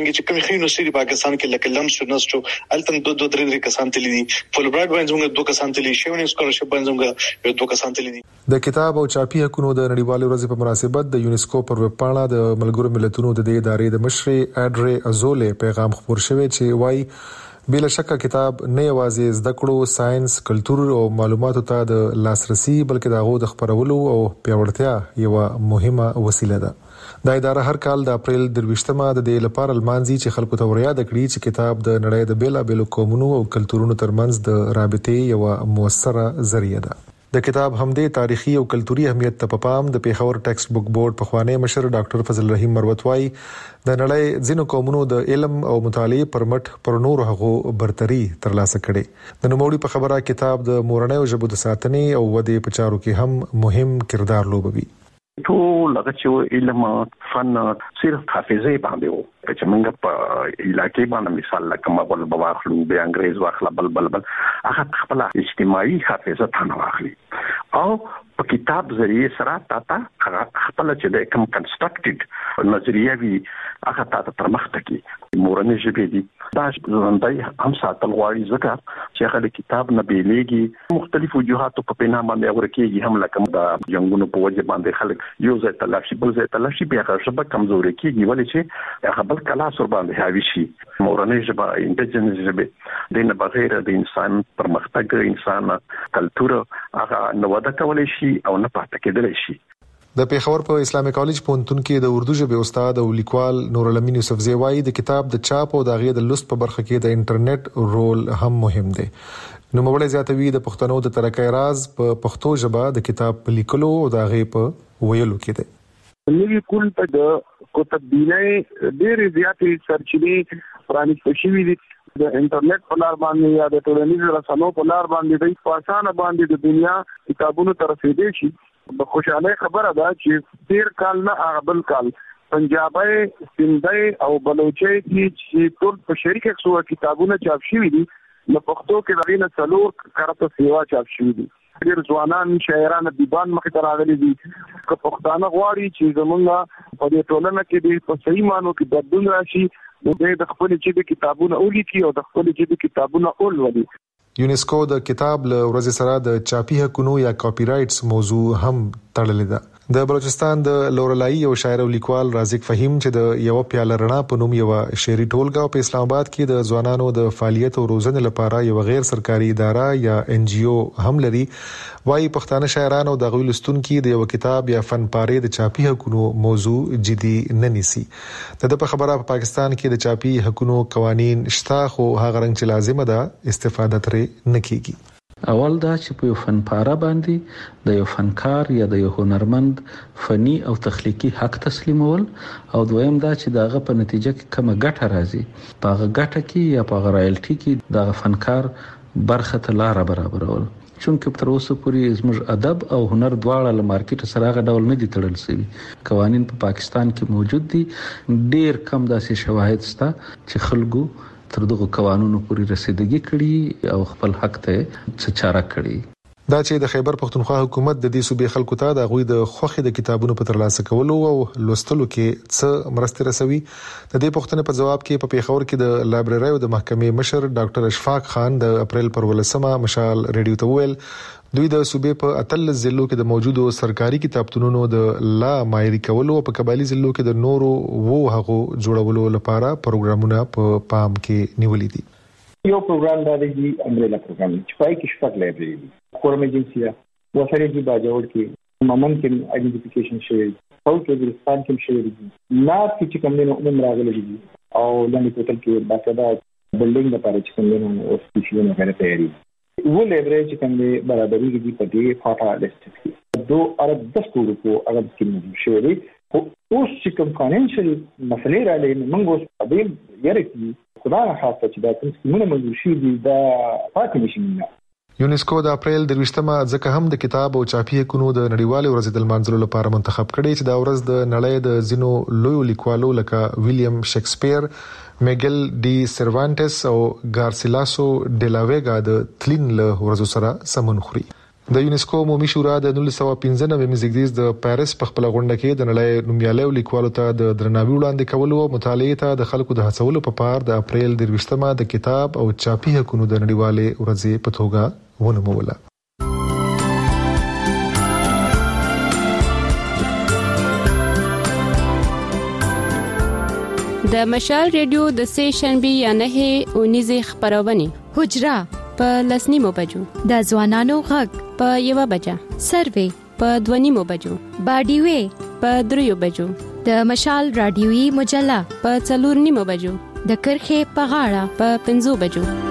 دارنګ چې کوم خینو سری پاکستان کې لکه لمس نسټو التم دوه درې کسان تللی دي فل براډ باندې دوه کسان تللی شونه سکولرشپ باندې دوه کسان تللی دي. د کتاب او چاپی حقوقو د نړیوالې ورځې په مناسبت د یونیسکو پر ویب پاڼه د ملګرو ملتونو د دې ادارې د مشر اډري ازولې پیغام خپور شوی چې وايي بلا شک کتاب نه یوازې زده کړو ساينس کلچر او معلوماتو ته د لاسرسي بلکې دغه د خبرولو او پیاوړتیا یو مهمه وسیله ده. دا اداره هر کال د اپریل 23مه د دې لپاره لمانځي چې خلکو ته وریا د کړي چې کتاب د نړۍ د بیلا بیلو قومونو او کلچرونو ترمنځ د رابطې یو موثره ذریعہ ده. د کتاب همدې تاریخي او کلتوري اهمیت ته په پام د پیښور ټیکسټ بک بورډ په خوانی مشر ډاکټر فضل رحیم مروت وايي د نړۍ ځینو قومونو د علم او مطالعه پر مټ پر نور هغو برتري ترلاسه کړي. د نوموړي په خبره کتاب د مورنۍ ژبو د ساتنې او ودې په چارو کې هم مهم کردار لوبوي. ټول هغه چې علم فن صرف حافظه باندې وو چې موږ په علاقې باندې مثال لکه مغول بواخلو به انګريز واخله بل هغه خپل اجتماعي حافظه ثانه واخلي او په کتاب ذریعہ سره تاته خپل چې د کوم کنسټرکټډ نظریه وی هغه تاته ترمخته کی مورنۍ ژبه دي دا ځندای هم ساتل غواړي ځکه چې هغه کتاب نه بیلېږي مختلف وجوهات په پینا باندې ورکیږي هم لکه د جنگونو په وجه باندې خلک یو ځای تلاشي بل ځای تلاشي بیا هغه ژبه کمزوري کیږي ولې چې هغه بل کلا سر باندې هاوي شي. مورنۍ ژبه انډیجنس ژبه د نه بغیر د انسان پرمختګ انسان کلچر هغه نو ودا کولای شي او نه پاتې کېدلی شي. د پیښور په اسلامي کالج پونتون کې د اردو ژبې استاد او لیکوال نور الامین یوسفزی وايي د کتاب د چاپ او د غږ د لوست په برخه کې د انټرنیټ رول هم مهم دی. نو موږ زیاتوي د پښتنو د ترقۍ راز په پښتو ژبه د کتاب په لیکلو او د غږ په ویلو کې دی. نوی کول په د کتابینه ډېر زیاتې سرچینې پرانیستل شوې دي د انټرنیټ په لار باندې یا د ټولنیزو رسنیو په لار باندې د پاسانه باندې د دنیا کتابونو ته رسیدي شي. د خوشاله خبره ده چې تیر کال نه اغبل کال پنجابي سندھي او بلوچي چې ټول په شریک څو کتابونه چاپ شوي دي نو پښتو کې دغه نه څلور کارته سیوا چاپ شوي دي. ډېر ځوانان شاعران دیوان مخ ته راغلي دي که پښتانه غواړي چې زمونږ په دې ټولنه کې د صحیح مانو کې بدلون راشي د خپل چې د کتابونو اولیکي او د خپل چې د کتابونو اولولي. یونیسکو د کتاب له ورځې سره د چاپی حقوقو یا کاپی رائټس موضوع هم تړلې ده. د بلوچستان د لورلای او شاعر او لیکوال رازق فهیم چې د یو پیاله رڼا په نوم یو شعري ټولګه په اسلام آباد کې د ځوانانو د فعالیت او روزنې لپاره یو غیر سرکاري اداره یا ان جی او هم لري. وايي پښتانه شاعرانو د غوی لستونکو د یو کتاب یا فن پاره د چاپی حقوقو موضوع جدي نه نیسي. د په خبره په پاکستان کې د چاپی حقوقو قوانين شته خو هغه رنګ چې لازمه ده استفاده ترې نه کیږي. اول دا چې په یو فن پاره باندې د یو فنکار یا د یو هنرمند فني او تخلیقي حق تسلیمول او دویم دا چې داغه په نتیجه کې کومه ګټه راځي په هغه ګټه کې یا په رایلټي کې د فنکار برخه ته لار برابرول. چونکه تر اوسه پورې زموږ ادب او هنر دواړه له مارکیټ سره هغه ډول نه دي تړل شوي. قوانين په پاکستان کې موجود دي ډېر کم داسې شواهد شته چې خلکو تر دغه قوانینو پورې رسیدګي کړي او خپل حق ته څه چاره کړي. دا چې د خیبر پختونخوا حکومت د دې صوبې خلکو ته د غوي د خوخي د کتابونو په ترلاسه کولو او لوستلو کې څه مرسته رسوي د دې پښتنې په جواب کې په پیښور کې د لایبرری او د محکمې مشر ډاکټر اشفاق خان د اپریل پر 18 مشال ریډیو ته ویل دوی د صوبې په اتل ضلعو کې د موجودو سرکاري کتابتونونو د لا مایری کولو او په قبایلی ضلعو کې د نورو وو هغو جوړولو لپاره پروګرامونه په پام کې نیولې دي. یو پروګرام دا دی امبریلا پروګرام چې پای کې شپږ لایبرری دي. کورم ایجنسي وسره دي باجوړ کې ممن کې آئیډنټیفیکیشن شوی او کې د ستان کې شوی دي نه چې کوم نه عموم راغلي دي او لاندې کوتل کې باقاعده بلډینګ لپاره چې کوم نه او سپیشل نه غره تیاری वो लेवरेज कंदे बराबरी की पति फाटा लिस्ट की दो अरब 10 करोड़ को अरब की शेरी उस चिकन फाइनेंशियल मसले रहे मंगो अबे यार की खुदा खासा چې دا کوم څه موږ شي دا پاتې نشي. یونیسکو د اپریل 23مه ځکه هم د کتاب او چاپی حقوقو د نړیوالې ورځې د لمانځلو لپاره منتخب کړي چې دا ورځ د نړۍ د زینو لوی لیکوالو لکه ویلیام شکسپیر، میګل ډي سروانټس او ګارسیلاسو ډیلاویګا د تلین له ورځو سره سمون خوري. د یونیسکو عمومي شورا د 1995 مزګدیز د پاریس په خپل غونډه کې د نړۍ نومیالي لیکوالو ته د درناوي وړاندې کولو او مطالعې ته د خلکو د هڅولو په پار د اپریل 23مه د کتاب او چاپي حقوقو د نړیوالې ورځې په توګه ونوموله. د مشال ریډیو د سه شنبه یا 9 خبرونه حجرا په 10:30 بجو، د ځوانانو غږ په 1 بجه، سروې په 2:30 بجو، باډیوي په 3 بجو، د مشال رادیوي مجله په 4:30 بجو، د کرخه په غاړه په 5 بجو.